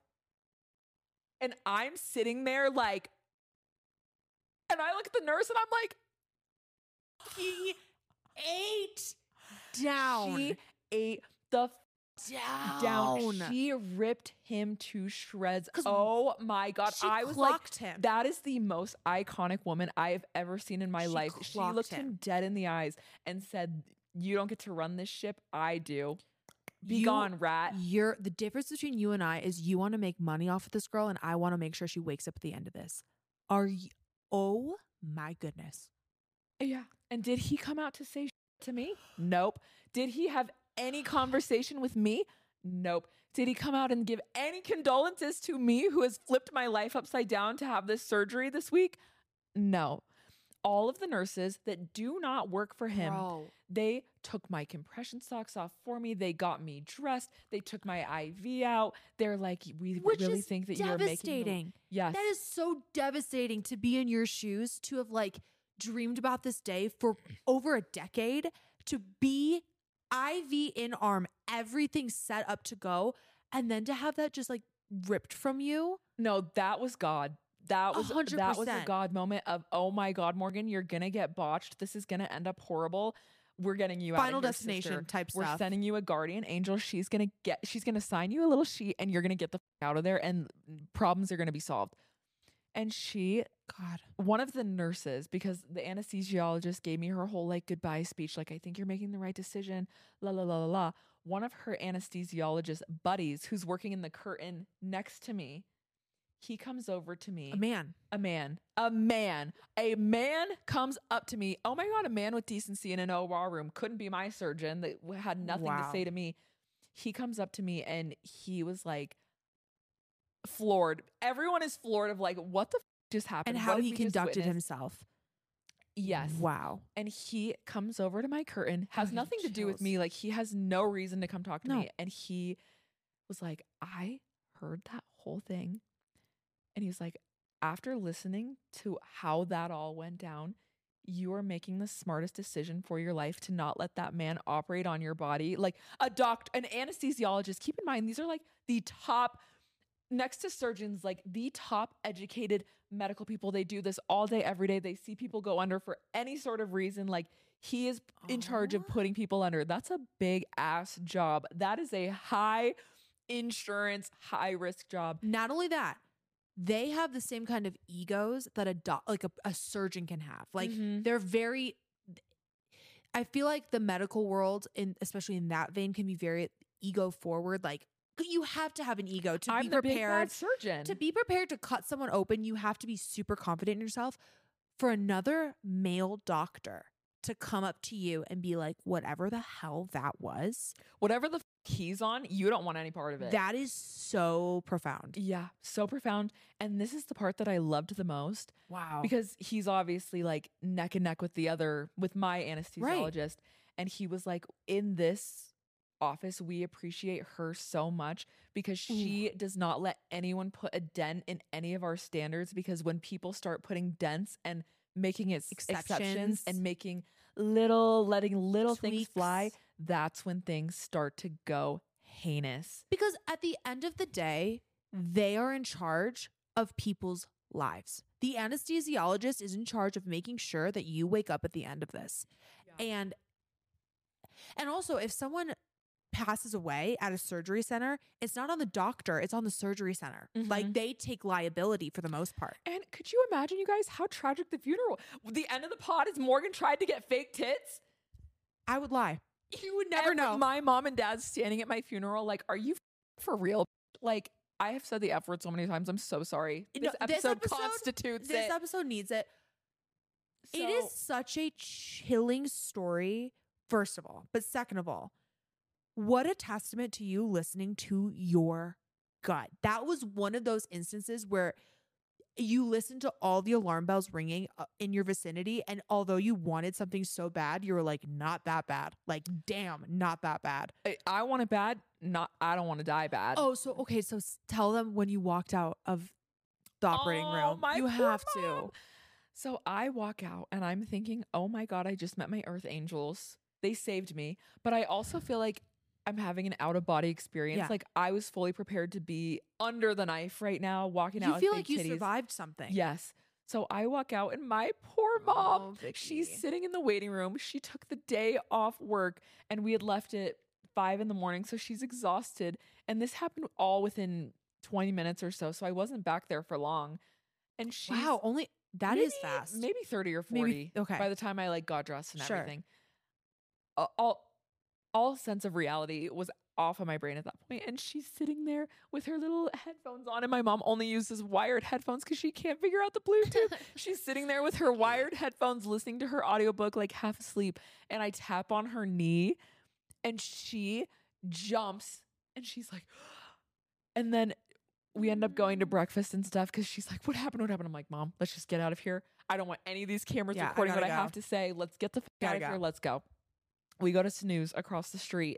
And I'm sitting there like, and I look at the nurse and I'm like, He ate down. she ate the down. down. She ripped him to shreds. 'Cause Oh my God. she I was like, clocked him. that is the most iconic woman I have ever seen in my She life. She clocked looked him. him. dead in the eyes and said, you don't get to run this ship. I do. Be You- gone, rat. You're the difference between you and I is you want to make money off of this girl, and I want to make sure she wakes up at the end of this. Are you? Oh my goodness! Yeah. And did he come out to say to me? Nope. Did he have any conversation with me? Nope. Did he come out and give any condolences to me, who has flipped my life upside down to have this surgery this week? No. All of the nurses that do not work for him, Bro. they took my compression socks off for me. They got me dressed. They took my I V out. They're like, we Which really is think that you're making the-" devastating. Yes. That is so devastating to be in your shoes, to have like dreamed about this day for over a decade, to be I V in arm, everything set up to go, and then to have that just like ripped from you. No, that was God. That was hundred that was a percent. God moment of, oh my God, Morgan, you're gonna get botched. This is gonna end up horrible. We're getting you out Final of here, destination sister. type We're stuff. sending you a guardian angel. She's gonna get. She's gonna sign you a little sheet, and you're gonna get the f- out of there, and problems are gonna be solved. And she, God. one of the nurses, because the anesthesiologist gave me her whole like goodbye speech, like, I think you're making the right decision. La la la la la. One of her anesthesiologist buddies, who's working in the curtain next to me, he comes over to me. A man. A man, a man, a man comes up to me. Oh my God, a man with decency in an O R room. Couldn't be my surgeon, that w- had nothing Wow. to say to me. He comes up to me and he was like floored. Everyone is floored of like, what the f- just happened? And What how did he we just conducted witness? himself. Yes. Wow. And he comes over to my curtain, has Oh, nothing to do with chills. me. Like, he has no reason to come talk to No. me. And he was like, I heard that whole thing. And he was like, after listening to how that all went down, you are making the smartest decision for your life to not let that man operate on your body. Like a doctor, an anesthesiologist, keep in mind, these are like the top, next to surgeons, like the top educated medical people. They do this all day, every day. They see people go under for any sort of reason. Like he is in charge of putting people under. That's a big ass job. That is a high insurance, high risk job. Not only that, they have the same kind of egos that a doc, like a, a surgeon can have. Like Mhm. they're very, I feel like the medical world, in especially in that vein, can be very ego forward. Like you have to have an ego to I'm be the big prepared bad surgeon. to be prepared to cut someone open. You have to be super confident in yourself. For another male doctor to come up to you and be like, whatever the hell that was, Whatever the f- he's on, you don't want any part of it. that is so profound. Yeah, so profound. And this is the part that I loved the most Wow. because he's obviously like neck and neck with the other, with my anesthesiologist. And he was like, in this office, we appreciate her so much because she does not let anyone put a dent in any of our standards. Because when people start putting dents and making it exceptions, Exceptions. and making little, letting little things fly, Tweaks. that's when things start to go heinous. Because at the end of the day, they are in charge of people's lives. The anesthesiologist is in charge of making sure that you wake up at the end of this. And and also if someone passes away at a surgery center, it's not on the doctor, it's on the surgery center. Like they take liability for the most part. And could you imagine, you guys, how tragic the funeral? The end of the pod is Morgan tried to get fake tits. I would lie. You would never And know. My mom and dad standing at my funeral, like, are you f- for real? Like, I have said the F word so many times. I'm so sorry. No, This episode, constitutes this it. episode needs it. it So- is such a chilling story, first of all. But second of all, what a testament to you listening to your gut. That was one of those instances where you listened to all the alarm bells ringing uh, in your vicinity. And although you wanted something so bad, you were like, not that bad. Like, damn, not that bad. I, I want it bad. Not, I don't want to die bad. Oh, so, okay. So s- tell them when you walked out of the operating Oh, room. my You poor have mom. to. So I walk out and I'm thinking, oh my God, I just met my earth angels. They saved me. But I also feel like I'm having an out of body experience. Yeah. Like I was fully prepared to be under the knife right now, walking out You with feel big like you titties. survived something. Yes. So I walk out and my poor mom, Oh, Vicky. she's sitting in the waiting room. She took the day off work and we had left at five in the morning. So she's exhausted. And this happened all within twenty minutes or so. So I wasn't back there for long. And she's Wow. Only that is maybe- fast. Maybe thirty or Maybe- forty. okay. By the time I like got dressed and Sure. everything. Uh, all all sense of reality was off of my brain at that point. And she's sitting there with her little headphones on. And my mom only uses wired headphones because she can't figure out the Bluetooth. She's sitting there with her wired headphones listening to her audiobook like half asleep. And I tap on her knee and she jumps and she's like, and then we end up going to breakfast and stuff because she's like, what happened? What happened? I'm like, Mom, let's just get out of here. I don't want any of these cameras Yeah, I recording what gotta I go. have to say. Let's get the f- out Gotta of go. here. Let's go. We go to Snooze across the street.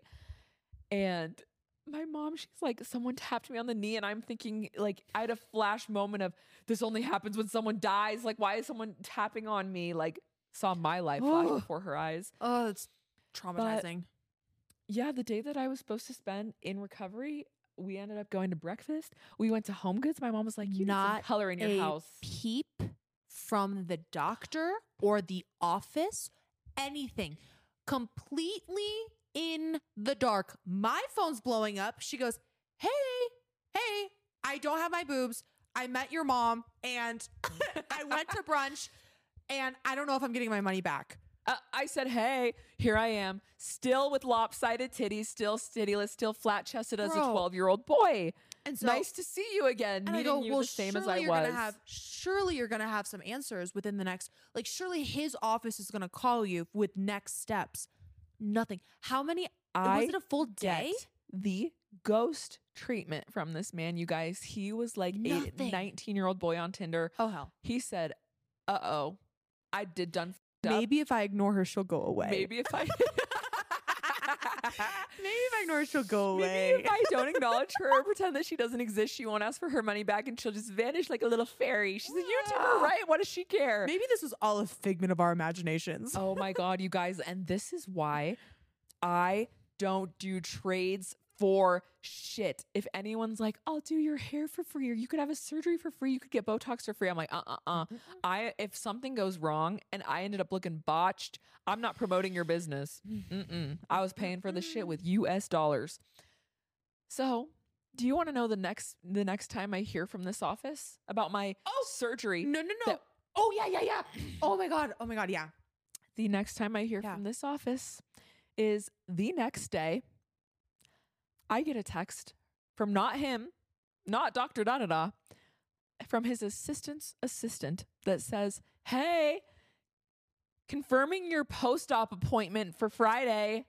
And my mom, she's like, someone tapped me on the knee. And I'm thinking, like, I had a flash moment of this only happens when someone dies. Like, why is someone tapping on me? Like, saw my life flash Ugh. before her eyes. Oh, it's traumatizing. Yeah, the day that I was supposed to spend in recovery, we ended up going to breakfast. We went to Home Goods. My mom was like, you need some Not color in your a house. peep from the doctor or the office, anything. Completely in the dark. My phone's blowing up. She goes, hey, hey, I don't have my boobs. I met your mom and I went to brunch and I don't know if I'm getting my money back. Uh, I said, hey, here I am, still with lopsided titties, still tittyless, still flat chested as a Bro. twelve year old boy. And so Nice to see you again. And I Meeting go, you well, the same as surely I you're was. gonna have, surely you're gonna have some answers within the next, like, surely his office is gonna call you with next steps. Nothing. How many? I was it a full day? Get the ghost treatment from this man, you guys. He was like Nothing. a nineteen year old boy on Tinder. Oh hell. He said, uh oh, I did done f***ed up. Maybe if I ignore her, she'll go away. Maybe if I Maybe if I ignore her, she'll go away. Maybe if I don't acknowledge her or pretend that she doesn't exist, she won't ask for her money back and she'll just vanish like a little fairy. She's a YouTuber, right? What does she care? Maybe this was all a figment of our imaginations. Oh my God, you guys. And this is why I don't do trades for shit. If anyone's like, I'll do your hair for free, or you could have a surgery for free, you could get Botox for free, I'm like, uh uh uh. I if something goes wrong and I ended up looking botched, I'm not promoting your business. Mm-mm. I was paying for the shit with U S dollars. So, do you want to know the next the next time I hear from this office about my oh, surgery? No, no, no. that- Oh, yeah, yeah, yeah. Oh my God. Oh my God. Yeah. The next time I hear Yeah. from this office is the next day. I get a text from not him, not Doctor Da Da Da, from his assistant's assistant that says, hey, confirming your post-op appointment for Friday.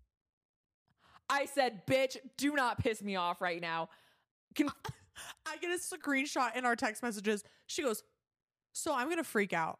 I said, bitch, do not piss me off right now. Con- I get a screenshot in our text messages. She goes, so I'm going to freak out.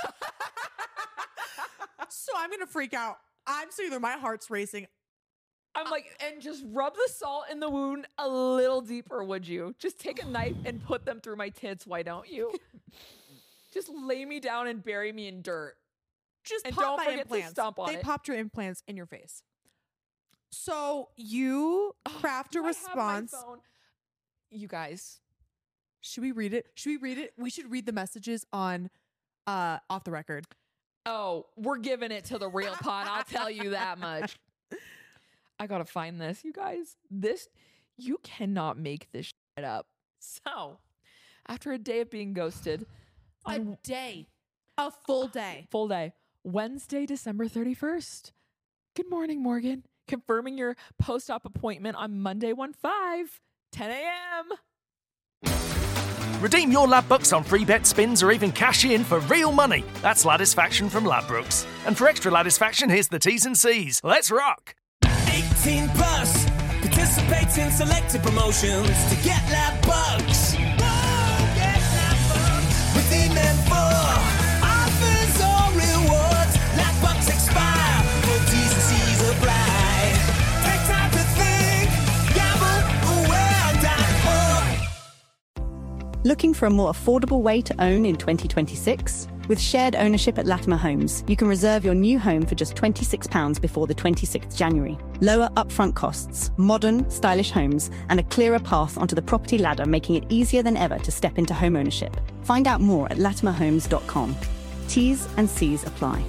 so I'm going to freak out. I'm sitting there. My heart's racing. I'm like, and just rub the salt in the wound a little deeper, would you? Just take a knife and put them through my tits. Why don't you? Just lay me down and bury me in dirt. Just And pop don't my forget to implants. stomp on they it. popped your implants in your face. So you craft a Do I have my response. phone? You guys, Should we read it? Should we read it? We should read the messages on uh off the record. oh, we're giving it to the real pod. I'll tell you that much. I gotta find this, you guys. This, you cannot make this shit up. So, after a day of being ghosted, A on day. A full day. full day, Wednesday, December thirty-first. Good morning, Morgan. Confirming your post-op appointment on Monday, one five, ten a.m. Redeem your Ladbrokes on free bet spins or even cash in for real money. That's Ladisfaction from Ladbrokes. And for extra Ladisfaction, here's the T's and C's. Let's rock! eighteen plus. Participate in selected promotions to get Ladbrokes. Oh, get Ladbrokes. Redeem them for offers or rewards. Ladbrokes expire. For T's and C's apply. Take time to think. Gamble aware dot org. Looking for a more affordable way to own in twenty twenty-six? With shared ownership at Latimer Homes, you can reserve your new home for just twenty-six pounds before the twenty-sixth of January. Lower upfront costs, modern, stylish homes, and a clearer path onto the property ladder, making it easier than ever to step into home ownership. Find out more at latimer homes dot com. T's and C's apply.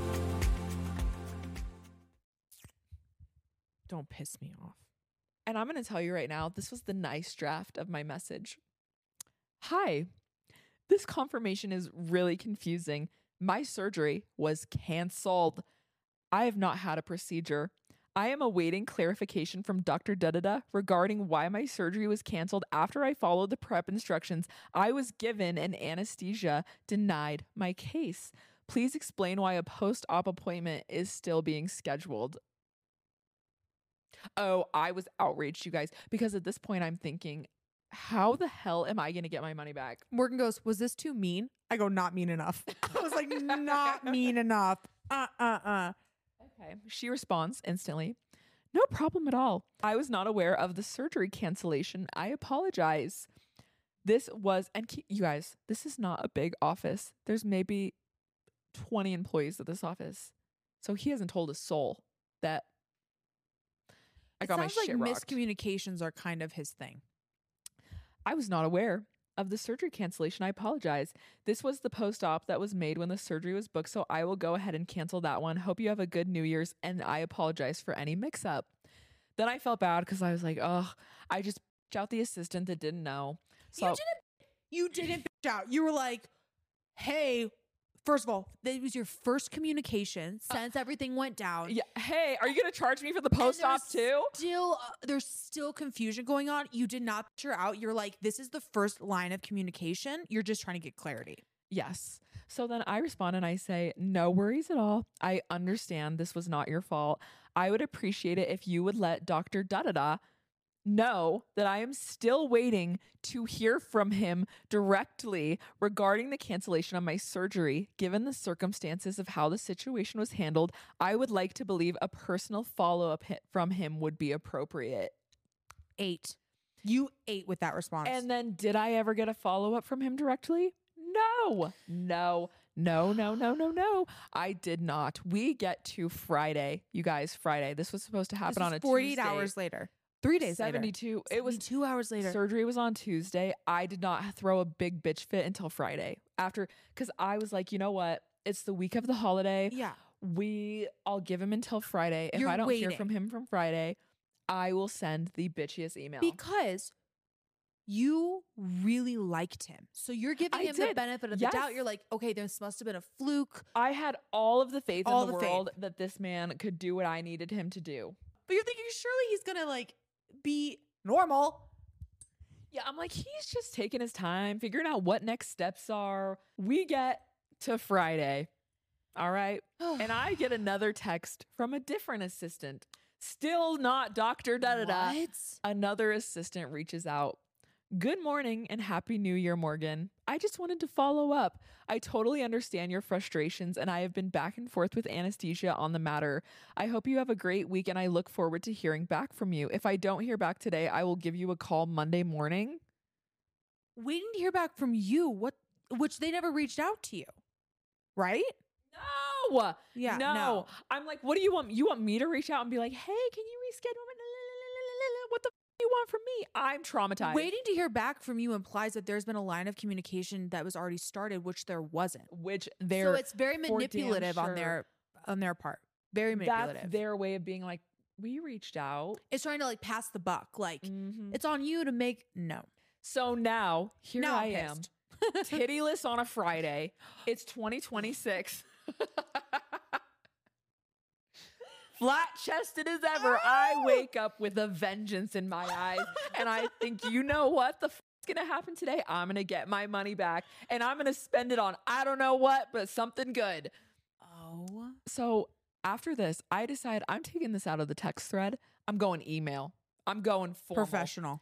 Don't piss me off. And I'm going to tell you right now, this was the nice draft of my message. Hi, this confirmation is really confusing. My surgery was canceled. I have not had a procedure. I am awaiting clarification from Doctor Dadada regarding why my surgery was canceled after I followed the prep instructions I was given and anesthesia denied my case. Please explain why a post-op appointment is still being scheduled. Oh, I was outraged, you guys, because at this point I'm thinking, how the hell am I going to get my money back? Morgan goes, was this too mean? I go, not mean enough. I was like, not mean enough. Uh, uh, uh. Okay. She responds instantly, no problem at all. I was not aware of the surgery cancellation. I apologize. This was, and ke- you guys, this is not a big office. There's maybe twenty employees at this office. So he hasn't told a soul that I It got my sounds like shit rocked. miscommunications are kind of his thing. I was not aware of the surgery cancellation. I apologize. This was the post-op that was made when the surgery was booked, so I will go ahead and cancel that one. Hope you have a good New Year's, and I apologize for any mix-up. Then I felt bad because I was like, oh, I just bitched out the assistant that didn't know. So you didn't. You didn't bitch out. You were like, "Hey, first of all, that was your first communication since everything went down." yeah, hey, are you gonna charge me for the And post-op there's too? Still, uh, there's still confusion going on. You did not bitch her out. You're like, "This is the first line of communication. You're just trying to get clarity." Yes. So then I respond and I say, no worries at all. I understand this was not your fault. I would appreciate it if you would let Doctor Da-da-da know that I am still waiting to hear from him directly regarding the cancellation of my surgery. Given the circumstances of how the situation was handled, I would like to believe a personal follow-up hit from him would be appropriate. Eight. You ate with that response. And then did I ever get a follow-up from him directly? No, no, no, no, no, no, no. I did not. We get to Friday, you guys, Friday. This was supposed to happen This was on a forty-eight Tuesday. hours later. Three days seventy-two. later. It was two hours later. Surgery was on Tuesday. I did not throw a big bitch fit until Friday after, because I was like, you know what? It's the week of the holiday. Yeah. We, I'll give him until Friday. If You're I don't waiting. hear from him from Friday, I will send the bitchiest email. Because you really liked him. So you're giving I him the did. benefit of Yes. the doubt. You're like, okay, this must have been a fluke. I had all of the faith All in the, the faith. world that this man could do what I needed him to do. But you're thinking, surely he's going to like be normal. Yeah, I'm like, he's just taking his time, figuring out what next steps are. We get to Friday. All right. And I get another text from a different assistant. Still not Doctor Da Da Da. What? Another assistant reaches out. Good morning and happy new year, Morgan. I just wanted to follow up. I totally understand your frustrations and I have been back and forth with Anesthesia on the matter. I hope you have a great week and I look forward to hearing back from you. If I don't hear back today, I will give you a call Monday morning. Waiting to hear back from you, what? Which they never reached out to you, right? No. Yeah, No. no. I'm like, what do you want? You want me to reach out and be like, hey, can you reschedule? What the f- do you want from me? I'm traumatized. Waiting to hear back from you implies that there's been a line of communication that was already started, which there wasn't. Which they're So it's very for damn manipulative on sure. their on their part. Very manipulative. That's their way of being like, we reached out. It's trying to like pass the buck. Like Mhm. it's on you to make no. So now here Now I I'm am, pissed. tittyless on a Friday. It's twenty twenty-six. Flat chested as ever. I wake up with a vengeance in my eyes. And I think, you know what the f- is going to happen today? I'm going to get my money back and I'm going to spend it on, I don't know what, but something good. Oh. So after this, I decide I'm taking this out of the text thread. I'm going email. I'm going formal. Professional.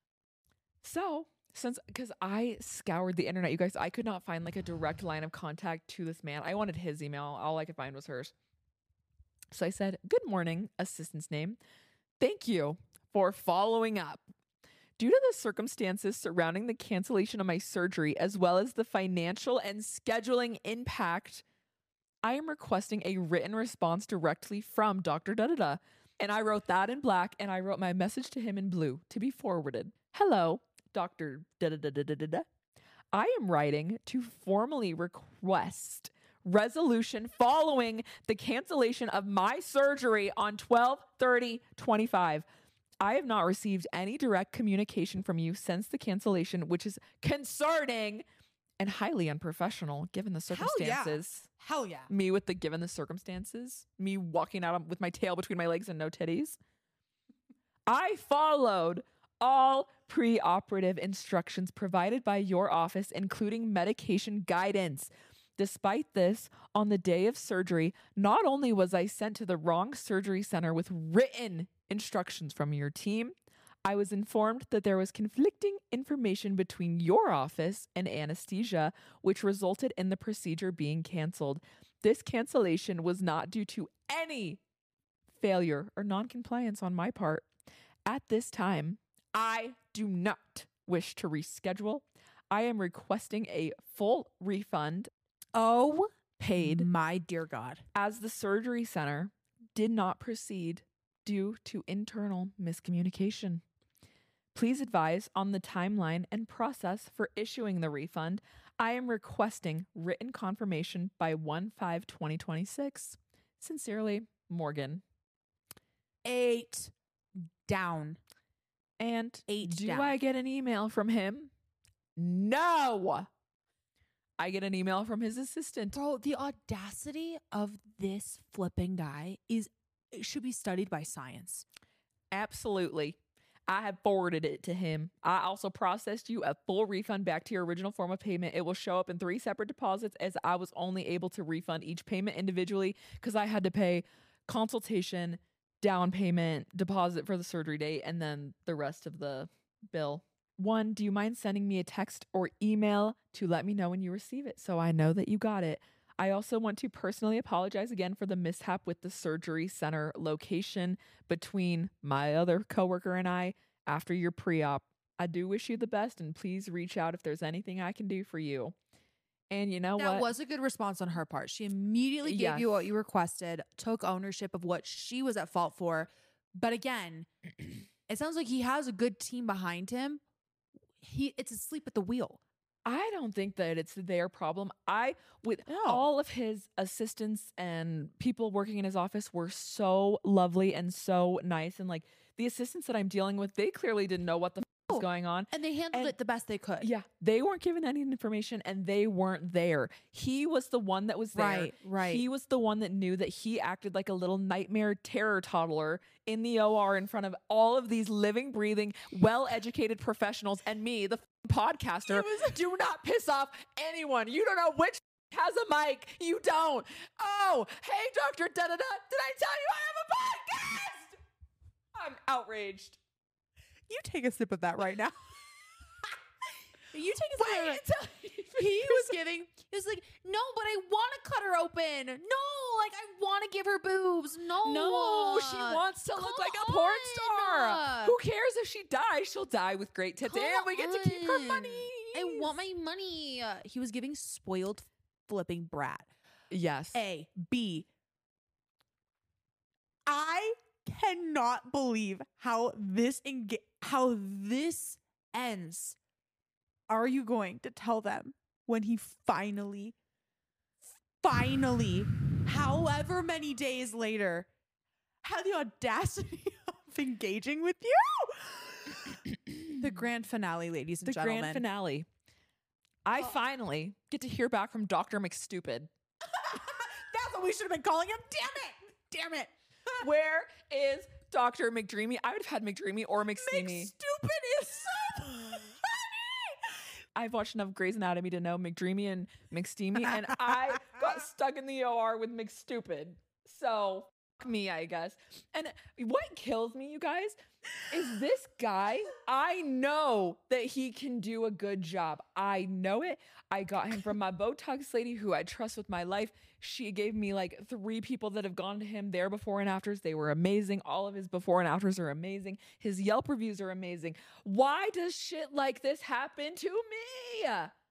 So since, because I scoured the internet, you guys, I could not find like a direct line of contact to this man. I wanted his email. All I could find was hers. So I said, good morning, assistant's name. Thank you for following up. Due to the circumstances surrounding the cancellation of my surgery, as well as the financial and scheduling impact, I am requesting a written response directly from Doctor Da Da Da. And I wrote that in black, and I wrote my message to him in blue to be forwarded. Hello, Doctor Da Da Da Da Da Da Da. I am writing to formally request resolution following the cancellation of my surgery on twelve thirty twenty-five. I have not received any direct communication from you since the cancellation, which is concerning and highly unprofessional given the circumstances. Hell yeah. Me with the given the circumstances, me walking out with my tail between my legs and no titties. I followed all preoperative instructions provided by your office, including medication guidance. Despite this, on the day of surgery, not only was I sent to the wrong surgery center with written instructions from your team, I was informed that there was conflicting information between your office and anesthesia, which resulted in the procedure being canceled. This cancellation was not due to any failure or noncompliance on my part. At this time, I do not wish to reschedule. I am requesting a full refund. Oh, Paid my dear God. as the surgery center did not proceed due to internal miscommunication. Please advise on the timeline and process for issuing the refund. I am requesting written confirmation by one five twenty twenty-six. Sincerely, Morgan. Eight down. And Eight do down. I get an email from him? No. I get an email from his assistant. Bro, the audacity of this flipping guy is it should be studied by science. Absolutely. I have forwarded it to him. I also processed you a full refund back to your original form of payment. It will show up in three separate deposits as I was only able to refund each payment individually because I had to pay consultation, down payment, deposit for the surgery date, and then the rest of the bill. One, do you mind sending me a text or email to let me know when you receive it so I know that you got it? I also want to personally apologize again for the mishap with the surgery center location between my other coworker and I after your pre-op. I do wish you the best, and please reach out if there's anything I can do for you. And you know that what? was a good response on her part. She immediately gave Yes. you what you requested, took ownership of what she was at fault for. But again, it sounds like he has a good team behind him. He it's asleep at the wheel. I don't think that it's their problem. I, with No. all of his assistants and people working in his office were so lovely and so nice. And like the assistants that I'm dealing with, they clearly didn't know what the f- was going on. And they handled And- it the best they could. Yeah, they weren't given any information and they weren't there. He was the one that was there. Right, right. He was the one that knew that he acted like a little nightmare terror toddler in the O R in front of all of these living, breathing, well-educated professionals and me, the f- podcaster. Do not piss off anyone. You don't know which f- has a mic. You don't. Oh, hey, Doctor Da-da-da. Did I tell you I have a podcast? I'm outraged. You take a sip of that right now. You take a sip of Wait it. until He was giving, he was like, no, but I want to cut her open. No, like I want to give her boobs. No. No, she wants to look Come like a porn star. on. Who cares if she dies? She'll die with great tits, Come and we get to keep her on. money. I want my money. Uh, he was giving spoiled flipping brat. Yes. A. B. I cannot believe how this enga- how this ends. Are you going to tell them when he finally, finally, however many days later, had the audacity of engaging with you? The grand finale, ladies and the gentlemen. grand finale. I finally get to hear back from Doctor McStupid. That's what we should have been calling him. Damn it! Damn it! Where is Doctor McDreamy? I would have had McDreamy or McSteamy. Stupid is so funny. I've watched enough Grey's Anatomy to know McDreamy and McSteamy, and I got stuck in the O R with McStupid. So, fuck me, I guess. And what kills me, you guys, is this guy, I know that he can do a good job. I know it. I got him from my Botox lady who I trust with my life. She gave me like three people that have gone to him, their before and afters. They were amazing. All of his before and afters are amazing. His Yelp reviews are amazing. Why does shit like this happen to me?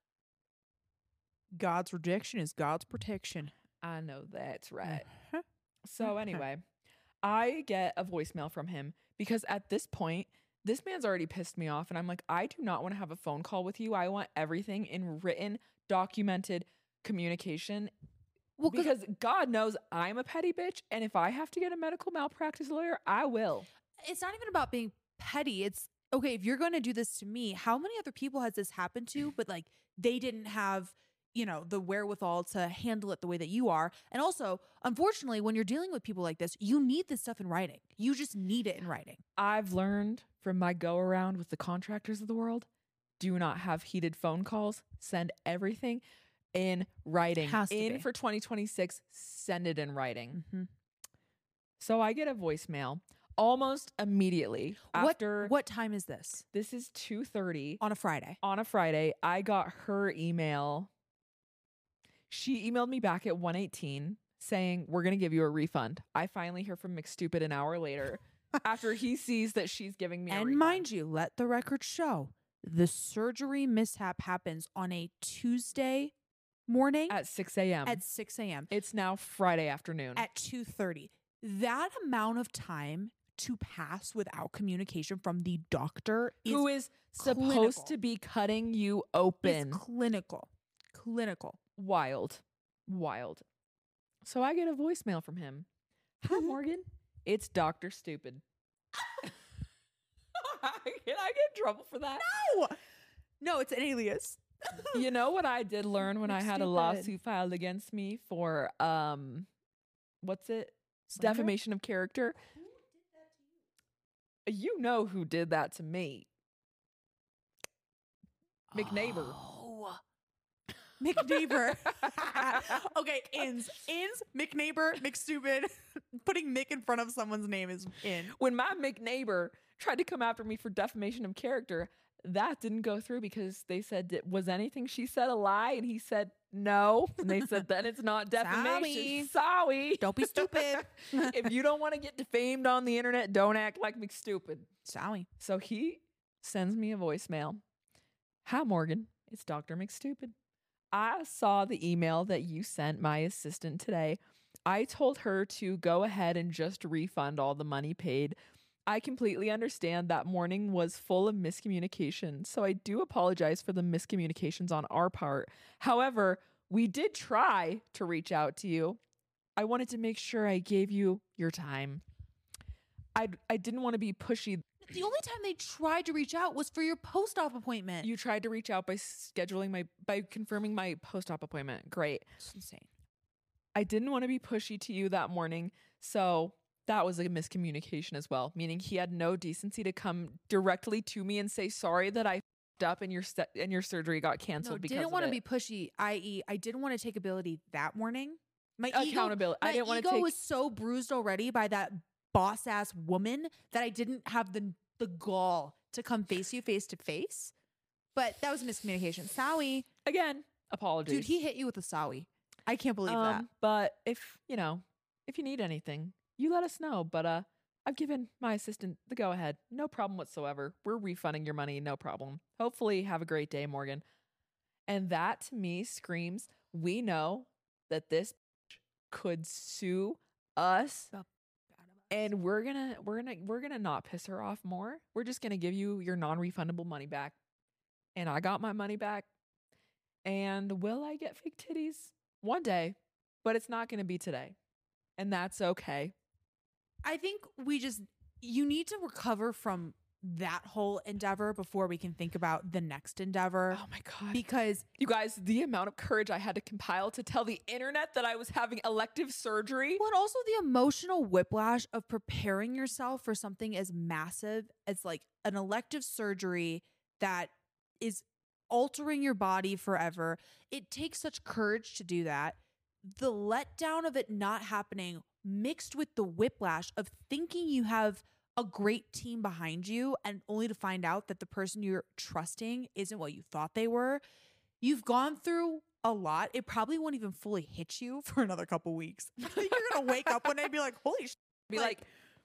God's rejection is God's protection. I know that's right. So anyway, I get a voicemail from him because at this point, this man's already pissed me off. And I'm like, I do not want to have a phone call with you. I want everything in written, documented communication. Well, 'cause- because God knows I'm a petty bitch. And if I have to get a medical malpractice lawyer, I will. It's not even about being petty. It's okay, if you're going to do this to me, how many other people has this happened to, but like they didn't have, you know, the wherewithal to handle it the way that you are. And also, unfortunately, when you're dealing with people like this, you need this stuff in writing. You just need it in writing. I've learned from my go around with the contractors of the world, do not have heated phone calls. Send everything in writing. Has to in be. for twenty twenty-six, send it in writing. Mm-hmm. So I get a voicemail almost immediately after What, what time is this? this is two thirty On a Friday. on a Friday. I got her email. She emailed me back at one eighteen saying, we're going to give you a refund. I finally hear from McStupid an hour later after he sees that she's giving me a And refund. mind you, let the record show the surgery mishap happens on a Tuesday morning At six a.m. at six a.m. It's now Friday afternoon. At two thirty. That amount of time to pass without communication from the doctor is, Who is supposed clinical. to be cutting you is open. clinical. Clinical. Wild. Wild. So I get a voicemail from him. Hi, Morgan. It's Doctor Stupid. Can I get in trouble for that? No! No, it's an alias. You know what I did learn when I had a McStupid. lawsuit filed against me for um what's it? Slander? Defamation of character. You know who did that to me. McNeighbor. Oh. McNeighbor. Okay, ins. Ins, McNeighbor, McStupid. Putting Mick in front of someone's name is in. When my McNeighbor tried to come after me for defamation of character, that didn't go through because they said, "Did- was anything she said a lie?" And he said, no. And they said, then it's not defamation. Sorry. Don't be stupid. If you don't want to get defamed on the internet, don't act like McStupid. Sorry. So he sends me a voicemail. Hi, Morgan. It's Doctor McStupid. I saw the email that you sent my assistant today. I told her to go ahead and just refund all the money paid. I completely understand that morning was full of miscommunication, so I do apologize for the miscommunications on our part. However, we did try to reach out to you. I wanted to make sure I gave you your time. I I didn't want to be pushy. The only time they tried to reach out was for your post-op appointment. You tried to reach out by scheduling my, by confirming my post-op appointment. Great. It's insane. I didn't want to be pushy to you that morning, so that was a miscommunication as well, meaning he had no decency to come directly to me and say sorry that I f***ed up and your st- and your surgery got canceled No, because didn't of want to it. be pushy, that is, I didn't want to take ability that morning. My Accountability. Ego, I my didn't want to ego take. was so bruised already by that boss ass woman that I didn't have the the gall to come face you face to face. But that was a miscommunication. Sorry, Again, apologies. dude. He hit you with a sorry. I can't believe um, that. But if you know, if you need anything, you let us know. But uh, I've given my assistant the go ahead. No problem whatsoever. We're refunding your money. No problem. Hopefully, have a great day, Morgan. And that to me screams, we know that this could sue us. And we're gonna we're gonna we're gonna not piss her off more. We're just gonna give you your non-refundable money back. And I got my money back. And will I get fake titties? One day, but it's not gonna be today. And that's okay. I think we just you need to recover from that whole endeavor before we can think about the next endeavor. Oh my God. Because You guys, the amount of courage I had to compile to tell the internet that I was having elective surgery. But also the emotional whiplash of preparing yourself for something as massive as like an elective surgery that is altering your body forever. It takes such courage to do that. The letdown of it not happening mixed with the whiplash of thinking you have a great team behind you and only to find out that the person you're trusting isn't what you thought they were. You've gone through a lot. It probably won't even fully hit you for another couple weeks. You're going to wake up one day and be like, holy shit. Be like,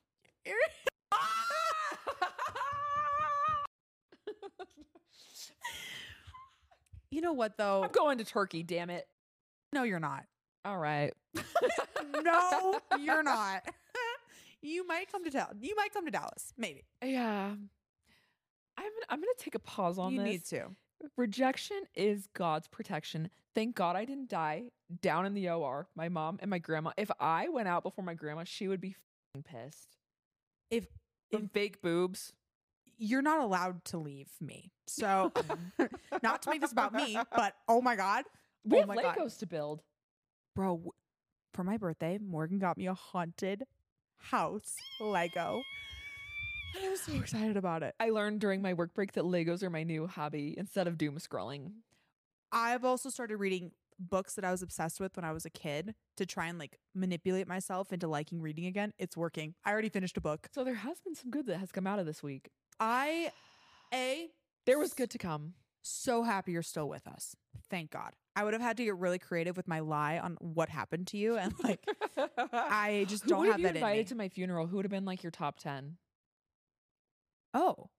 You know what though? I'm going to Turkey, damn it. No, you're not. All right. No, you're not. You might come to Dallas. You might come to Dallas, maybe. Yeah. I'm I'm going to take a pause on You this. need to. Rejection is God's protection. Thank God I didn't die down in the O R. My mom and my grandma. If I went out before my grandma, she would be f***ing pissed. If From fake boobs. You're not allowed to leave me. So, not to make this about me, but oh my God. We oh have my Legos God. to build. Bro, w- for my birthday, Morgan got me a haunted house Lego. And I was so excited about it. I learned during my work break that Legos are my new hobby instead of doom scrolling. I've also started reading books that I was obsessed with when I was a kid to try and like manipulate myself into liking reading again. It's working. I already finished a book. So there has been some good that has come out of this week. I, A, There was good to come. so happy you're still with us. Thank God. I would have had to get really creative with my lie on what happened to you. And like, I just Who don't would have you that in invited me. to my funeral? Who would have been like your top ten? Oh.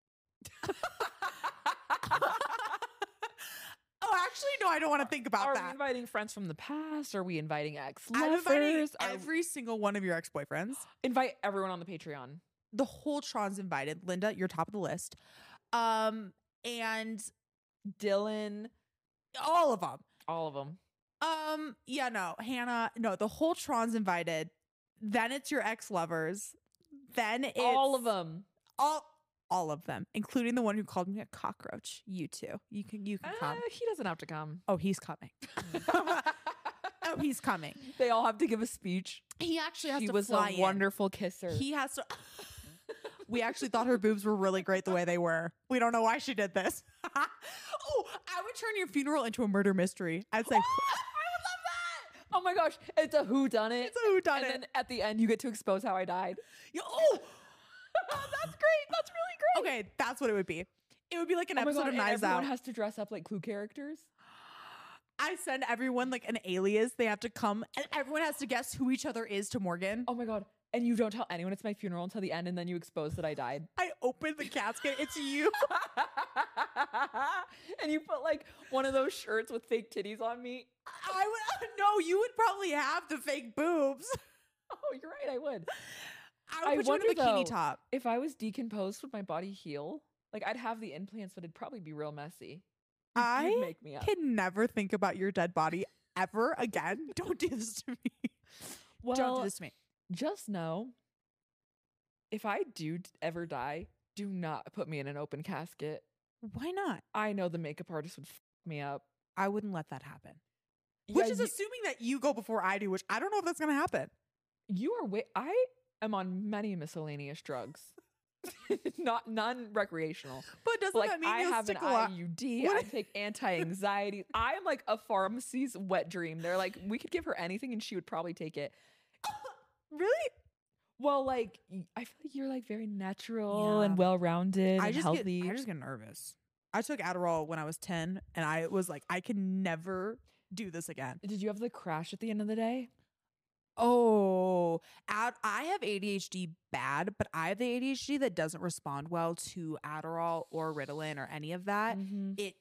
Oh, actually, no, I don't want to think about Are we that. inviting friends from the past? Are we inviting ex I'm inviting lovers? every single one of your ex-boyfriends. Invite everyone on the Patreon. The whole Tron's invited. Linda, you're top of the list. Um, and Dylan, all of them. all of them. Um, yeah, no, Hannah, no, the whole Tron's invited. Then it's your ex-lovers. Then it's All of them. All all of them, including the one who called me a cockroach. You too. You can you can Uh, come. he doesn't have to come. Oh, he's coming. Oh, he's coming. They all have to give a speech. He actually has She to was fly a in. wonderful kisser. He has to. We actually thought her boobs were really great the way they were. We don't know why she did this. Oh, I would turn your funeral into a murder mystery. I'd say, I would love Oh my gosh, it's a whodunit. It's a whodunit. And then at the end, you get to expose how I died. Yo, oh, That's great. That's really great. okay, that's what it would be. It would be like an Oh my episode God, of and Knives everyone Out. has to dress up like Clue characters. I send everyone like an alias. They have to come, and everyone has to guess who each other is to Morgan. Oh my God. And you don't tell anyone it's my funeral until the end, and then you expose that I died. I open the casket. It's you. And you put like one of those shirts with fake titties on me. I would no. You would probably have the fake boobs. Oh, you're right. I would. I would put you in a bikini though, top. If I was decomposed, would my body heal? Like I'd have the implants, but it'd probably be real messy. You'd I make me up. can never think about your dead body ever again. Don't do this to me. Well, Don't do this to me. just know, if I do d- ever die, do not put me in an open casket. Why not? I know the makeup artist would f me up. I wouldn't let that happen. Yeah, Which is you, assuming that you go before I do, which I don't know if that's going to happen. you are way. I am on many miscellaneous drugs, not none recreational. But doesn't But, like that mean I you'll have stick an a lot? I U D. What I if- take anti-anxiety. I am like a pharmacy's wet dream. They're like, we could give her anything and she would probably take it. Really? Well, like y- I feel like you're like very natural and Yeah. well-rounded I and just healthy. get I just get nervous. I took Adderall when I was ten, and I was like, I can never do this again. Did you have the crash at the end of the day? Oh, ad- I have A D H D bad, but I have the A D H D that doesn't respond well to Adderall or Ritalin or any of that. Mhm. It.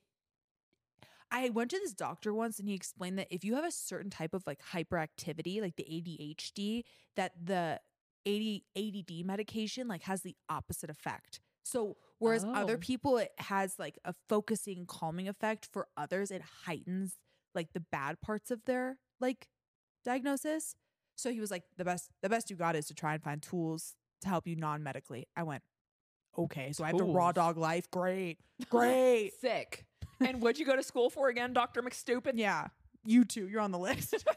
I went to this doctor once, and he explained that if you have a certain type of like hyperactivity, like the A D H D, that the A D A D D medication like has the opposite effect. So whereas other Oh. people, it has like a focusing, calming effect. For others, it heightens like the bad parts of their like diagnosis. So he was like, the best, the best you got is to try and find tools to help you non-medically. I went, okay, so I have the raw Tools. dog life. Great, great. Sick. And what'd you go to school for again, Doctor McStupid? Yeah, you too. You're on the list.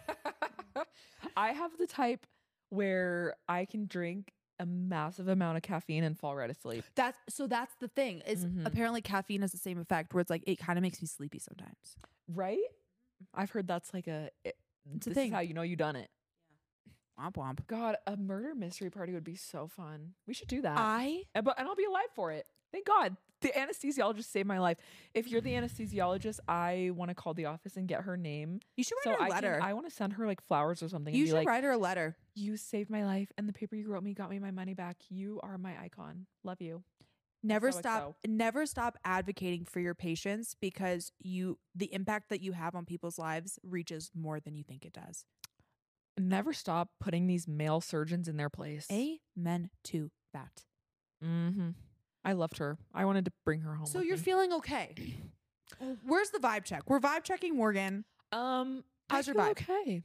I have the type where I can drink a massive amount of caffeine and fall right asleep. That's so. That's the thing. Is Mhm. apparently caffeine has the same effect, where it's like it kind of makes me sleepy sometimes. Right? I've heard that's like a. It, It's a this thing. is how you know you done it. Womp womp. God, a murder mystery party would be so fun. We should do that. I and, but, and I'll be alive for it. Thank God. The anesthesiologist saved my life. If you're the anesthesiologist, I want to call the office and get her name. you should So write her a I letter. Can, I want to send her like flowers or something. you and be should like, write her a letter. you saved my life, and the paper you wrote me got me my money back. You are my icon. Love you. Never X O X O. stop. Never stop advocating for your patients, because you the impact that you have on people's lives reaches more than you think it does. Never stop putting these male surgeons in their place. Amen to that. Mm-hmm. I loved her. I wanted to bring her home. So with you're me. feeling okay. Where's the vibe check? We're vibe checking Morgan. Um, How's I your feel vibe? Okay.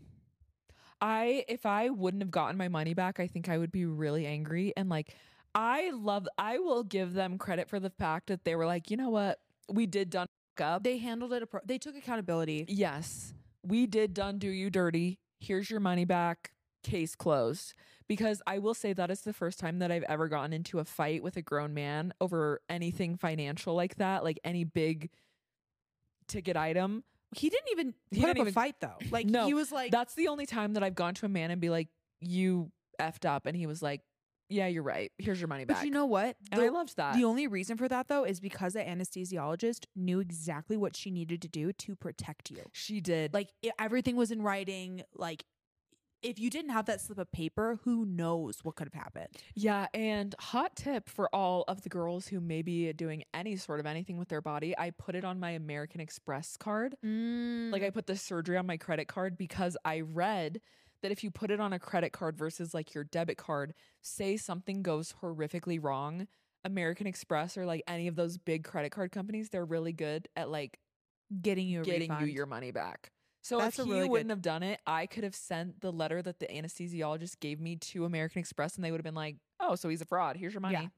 I if I wouldn't have gotten my money back, I think I would be really angry. And like, I love. I will give them credit for the fact that they were like, you know what, we did done f- up. They handled it. Appro- they took accountability. Yes, we did done do you dirty. Here's your money back. Case closed. Because I will say that is the first time that I've ever gotten into a fight with a grown man over anything financial like that, like any big ticket item. He didn't even He put didn't up even- a fight though. Like No, he was like, That's the only time that I've gone to a man and be like, you effed up. And he was like, yeah, you're right. Here's your money back. but you know what? and The- I loved that. The only reason for that though is because the anesthesiologist knew exactly what she needed to do to protect you. she did. Like it, everything was in writing. Like if you didn't have that slip of paper, who knows what could have happened? Yeah, and hot tip for all of the girls who may be doing any sort of anything with their body, I put it on my American Express card. Mm. Like I put the surgery on my credit card because I read that if you put it on a credit card versus like your debit card, say something goes horrifically wrong, American Express or like any of those big credit card companies, they're really good at like getting you a getting refund. you your money back. So That's if a he really wouldn't good- have done it, I could have sent the letter that the anesthesiologist gave me to American Express and they would have been like, oh, so he's a fraud. Here's your money. Yeah.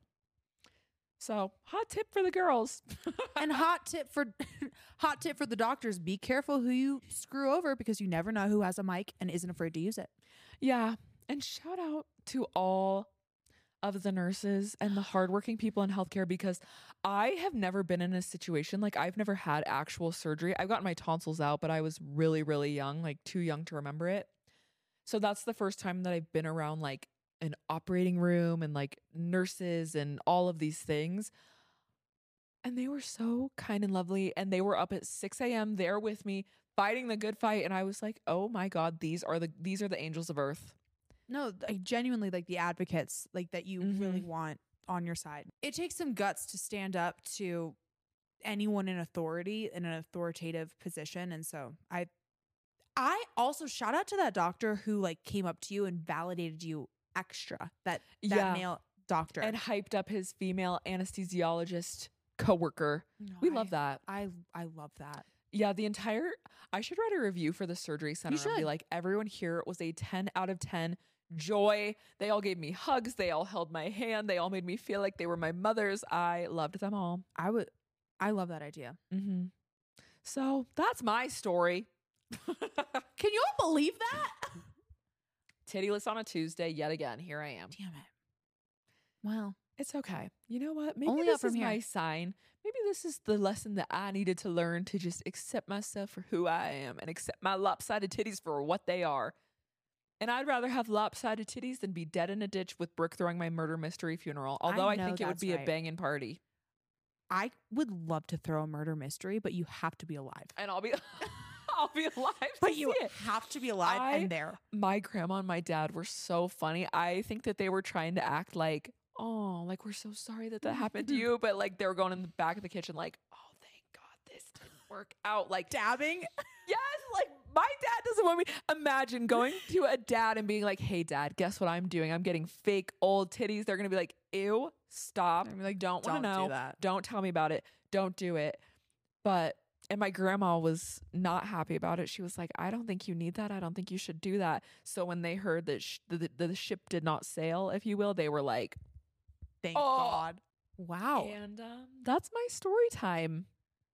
So hot tip for the girls. And hot tip for hot tip for the doctors: be careful who you screw over, because you never know who has a mic and isn't afraid to use it. Yeah. And shout out to all of the nurses and the hardworking people in healthcare, because I have never been in a situation like I've never had actual surgery. I've gotten my tonsils out, but I was really, really young, like too young to remember it. So that's the first time that I've been around like an operating room and like nurses and all of these things. And they were so kind and lovely. And they were up at six a.m. there with me fighting the good fight. And I was like, oh my God, these are the these are the angels of earth. No, like genuinely like the advocates like that you Mhm. really want on your side. It takes some guts to stand up to anyone in authority in an authoritative position. And so I I also shout out to that doctor who like came up to you and validated you extra. That that Yeah. male doctor. And hyped up his female anesthesiologist coworker. No, We I- love that. I I love that. Yeah, the entire I should write a review for the surgery center and be should. like, everyone here was a ten out of ten. Joy. They all gave me hugs. They all held my hand. They all made me feel like they were my mothers. I loved them all. I would I love that idea. Mm-hmm. So that's my story. Can you all believe that? Tittyless on a Tuesday yet again. Here I am. Damn it. Well, It's okay. You know what? Maybe Only up this from is here. my sign. Maybe this is the lesson that I needed to learn to just accept myself for who I am and accept my lopsided titties for what they are. And I'd rather have lopsided titties than be dead in a ditch with Brooke throwing my murder mystery funeral. Although I, know think it would that's be right. a banging party. I would love to throw a murder mystery, but you have to be alive. And I'll be I'll be alive. to But you see it. have to be alive I- and there. My grandma and my dad were so funny. I think that they were trying to act like, oh, like we're so sorry that that happened to you. But like they were going in the back of the kitchen like, oh, thank God this didn't work out. Like, Dabbing. yes, like my dad doesn't want me. Imagine going to a dad and being like, hey, dad, guess what I'm doing? I'm getting fake old titties. They're going to be like, ew, stop. They're gonna be like, don't want to "Don't do know. that." Don't tell me about it. Don't do it. But, and my grandma was not happy about it. She was like, I don't think you need that. I don't think you should do that. So when they heard that sh- the, the, the ship did not sail, if you will, they were like, Thank Oh. God. Wow. and um, that's my story time.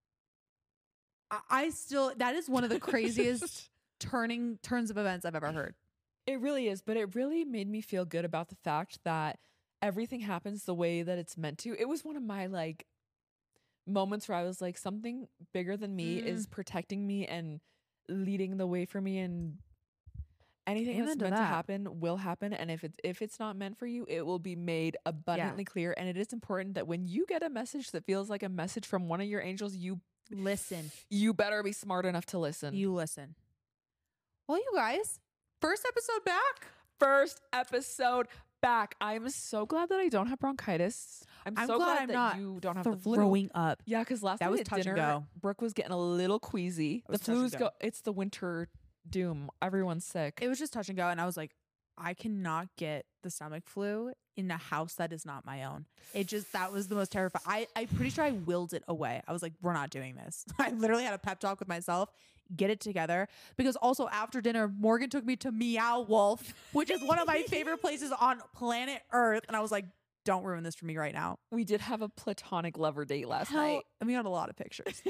I, I still, that is one of the craziest turning turns of events I've ever heard. It really is, but it really made me feel good about the fact that everything happens the way that it's meant to. It was one of my like moments where I was like, something bigger than me Mm. is protecting me and leading the way for me, and anything Amen that's to meant to that. happen will happen. And if it's if it's not meant for you, it will be made abundantly clear. And it is important that when you get a message that feels like a message from one of your angels, you Listen. you better be smart enough to listen. You listen. Well, you guys, first episode back. First episode back. I'm so glad that I don't have bronchitis. I'm, I'm so glad glad, I'm that not you don't have the flu. Throwing up. Yeah, because last That night was at touch and dinner, go. Brooke was getting a little queasy. The was touch and flu's go. go. It's the winter doom. Everyone's sick. It was just touch and go. And I was like, I cannot get the stomach flu in a house that is not my own. It just, that was the most terrifying. I, I'm pretty sure I willed it away. I was like, we're not doing this. I literally had a pep talk with myself, get it together. Because also after dinner, Morgan took me to Meow Wolf, which is one of my favorite places on planet Earth. And I was like, don't ruin this for me right now. we did have a platonic lover date last Hell, night. and we got a lot of pictures.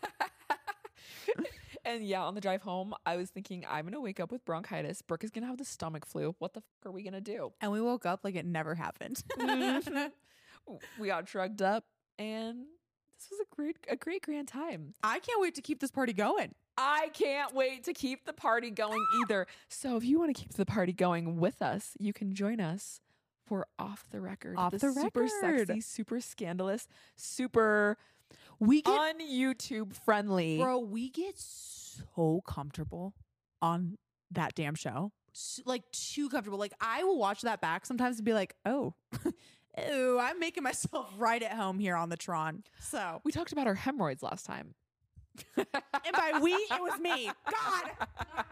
And yeah, on the drive home, I was thinking, I'm going to wake up with bronchitis. Brooke is going to have the stomach flu. What the fuck are we going to do? And we woke up like it never happened. We got drugged up, and this was a great, a great grand time. I can't wait to keep this party going. I can't wait to keep the party going either. So if you want to keep the party going with us, you can join us for Off the Record. Off the super Record. sexy, super scandalous, super We get on YouTube friendly. Bro, we get so comfortable on that damn show. S- like too comfortable. Like I will watch that back sometimes and be like, oh, ew, I'm making myself right at home here on the Tron. So, We talked about our hemorrhoids last time. and by we, it was me. God.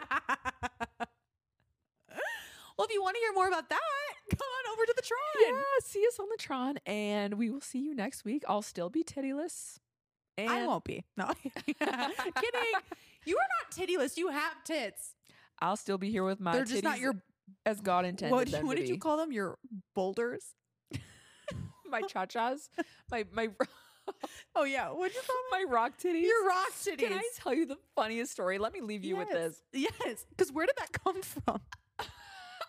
Well, if you want to hear more about that, come on over to the Tron. Yeah, see us on the Tron, and we will see you next week. I'll still be tittyless. And I won't be. No. Kidding. You are not tittyless. You have tits. I'll still be here with my They're just not titties your, as God intended what, them what to did you be. call them? Your boulders? My cha-chas? my, my, Oh, yeah. What'd you call them? my rock titties? Your rock titties. Can I tell you the funniest story? Let me leave you with this. Yes. Because where did that come from? I'm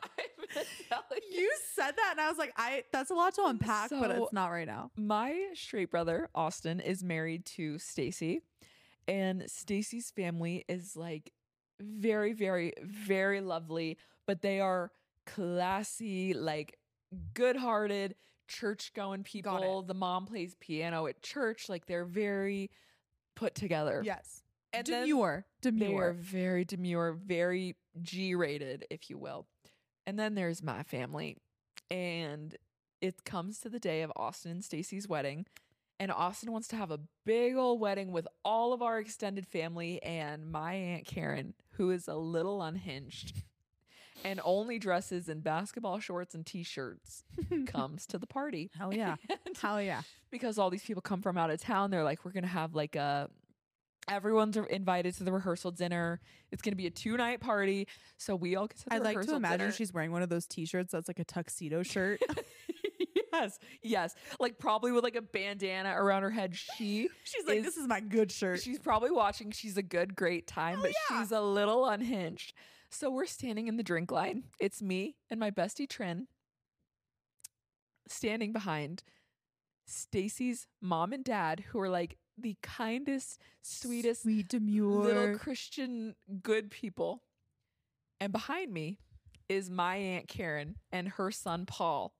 You said that, and I was like, I that's a lot to unpack, but So- it's not right now. My straight brother, Austin, is married to Stacy, and Stacy's family is like very, very, very lovely, but they are classy, like good-hearted, church-going people. The mom plays piano at church. Like they're very put together. Yes. And then Demure. They are Demure. very demure, very G-rated, if you will. And then there's my family, and it comes to the day of Austin and Stacy's wedding, and Austin wants to have a big old wedding with all of our extended family, and my Aunt Karen, who is a little unhinged and only dresses in basketball shorts and t-shirts, comes to the party. Hell yeah. And Hell yeah. because all these people come from out of town, they're like, we're going to have like a, everyone's invited to the rehearsal dinner. It's going to be a two night party. So we all get to the I'd like to rehearsal imagine dinner. she's wearing one of those t-shirts that's like a tuxedo shirt. Yes, yes. Like probably with like a bandana around her head. She She's like, this is my good shirt. She's probably watching. She's a good, great time, Hell but yeah. she's a little unhinged. So we're standing in the drink line. It's me and my bestie Trin standing behind Stacy's mom and dad, who are like the kindest, sweetest, Sweet, demure. little Christian good people. And behind me is my Aunt Karen and her son Paul.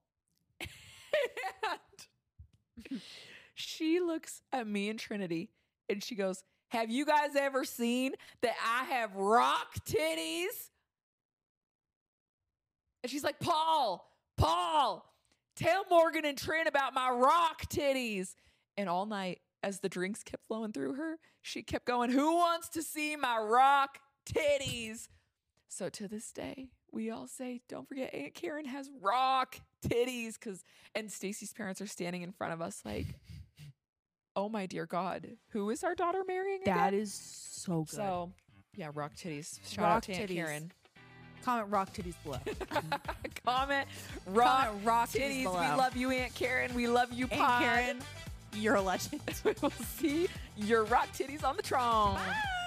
And she looks at me and Trinity and she goes, have you guys ever seen that I have rock titties? And she's like, Paul, Paul, tell Morgan and Trin about my rock titties. And all night, as the drinks kept flowing through her, she kept going, who wants to see my rock titties? So to this day, we all say, don't forget Aunt Karen has rock titties. Cause, and Stacy's parents are standing in front of us like, oh my dear God, who is our daughter marrying That again? is so good. So yeah, rock titties. Shout Rock out to Aunt titties. Karen. Comment rock titties below. Comment rock, Comment rock titties titties. below. We love you, Aunt Karen. We love you, Aunt Pod. Karen, you're a legend. We will see your rock titties on the Tron. Bye.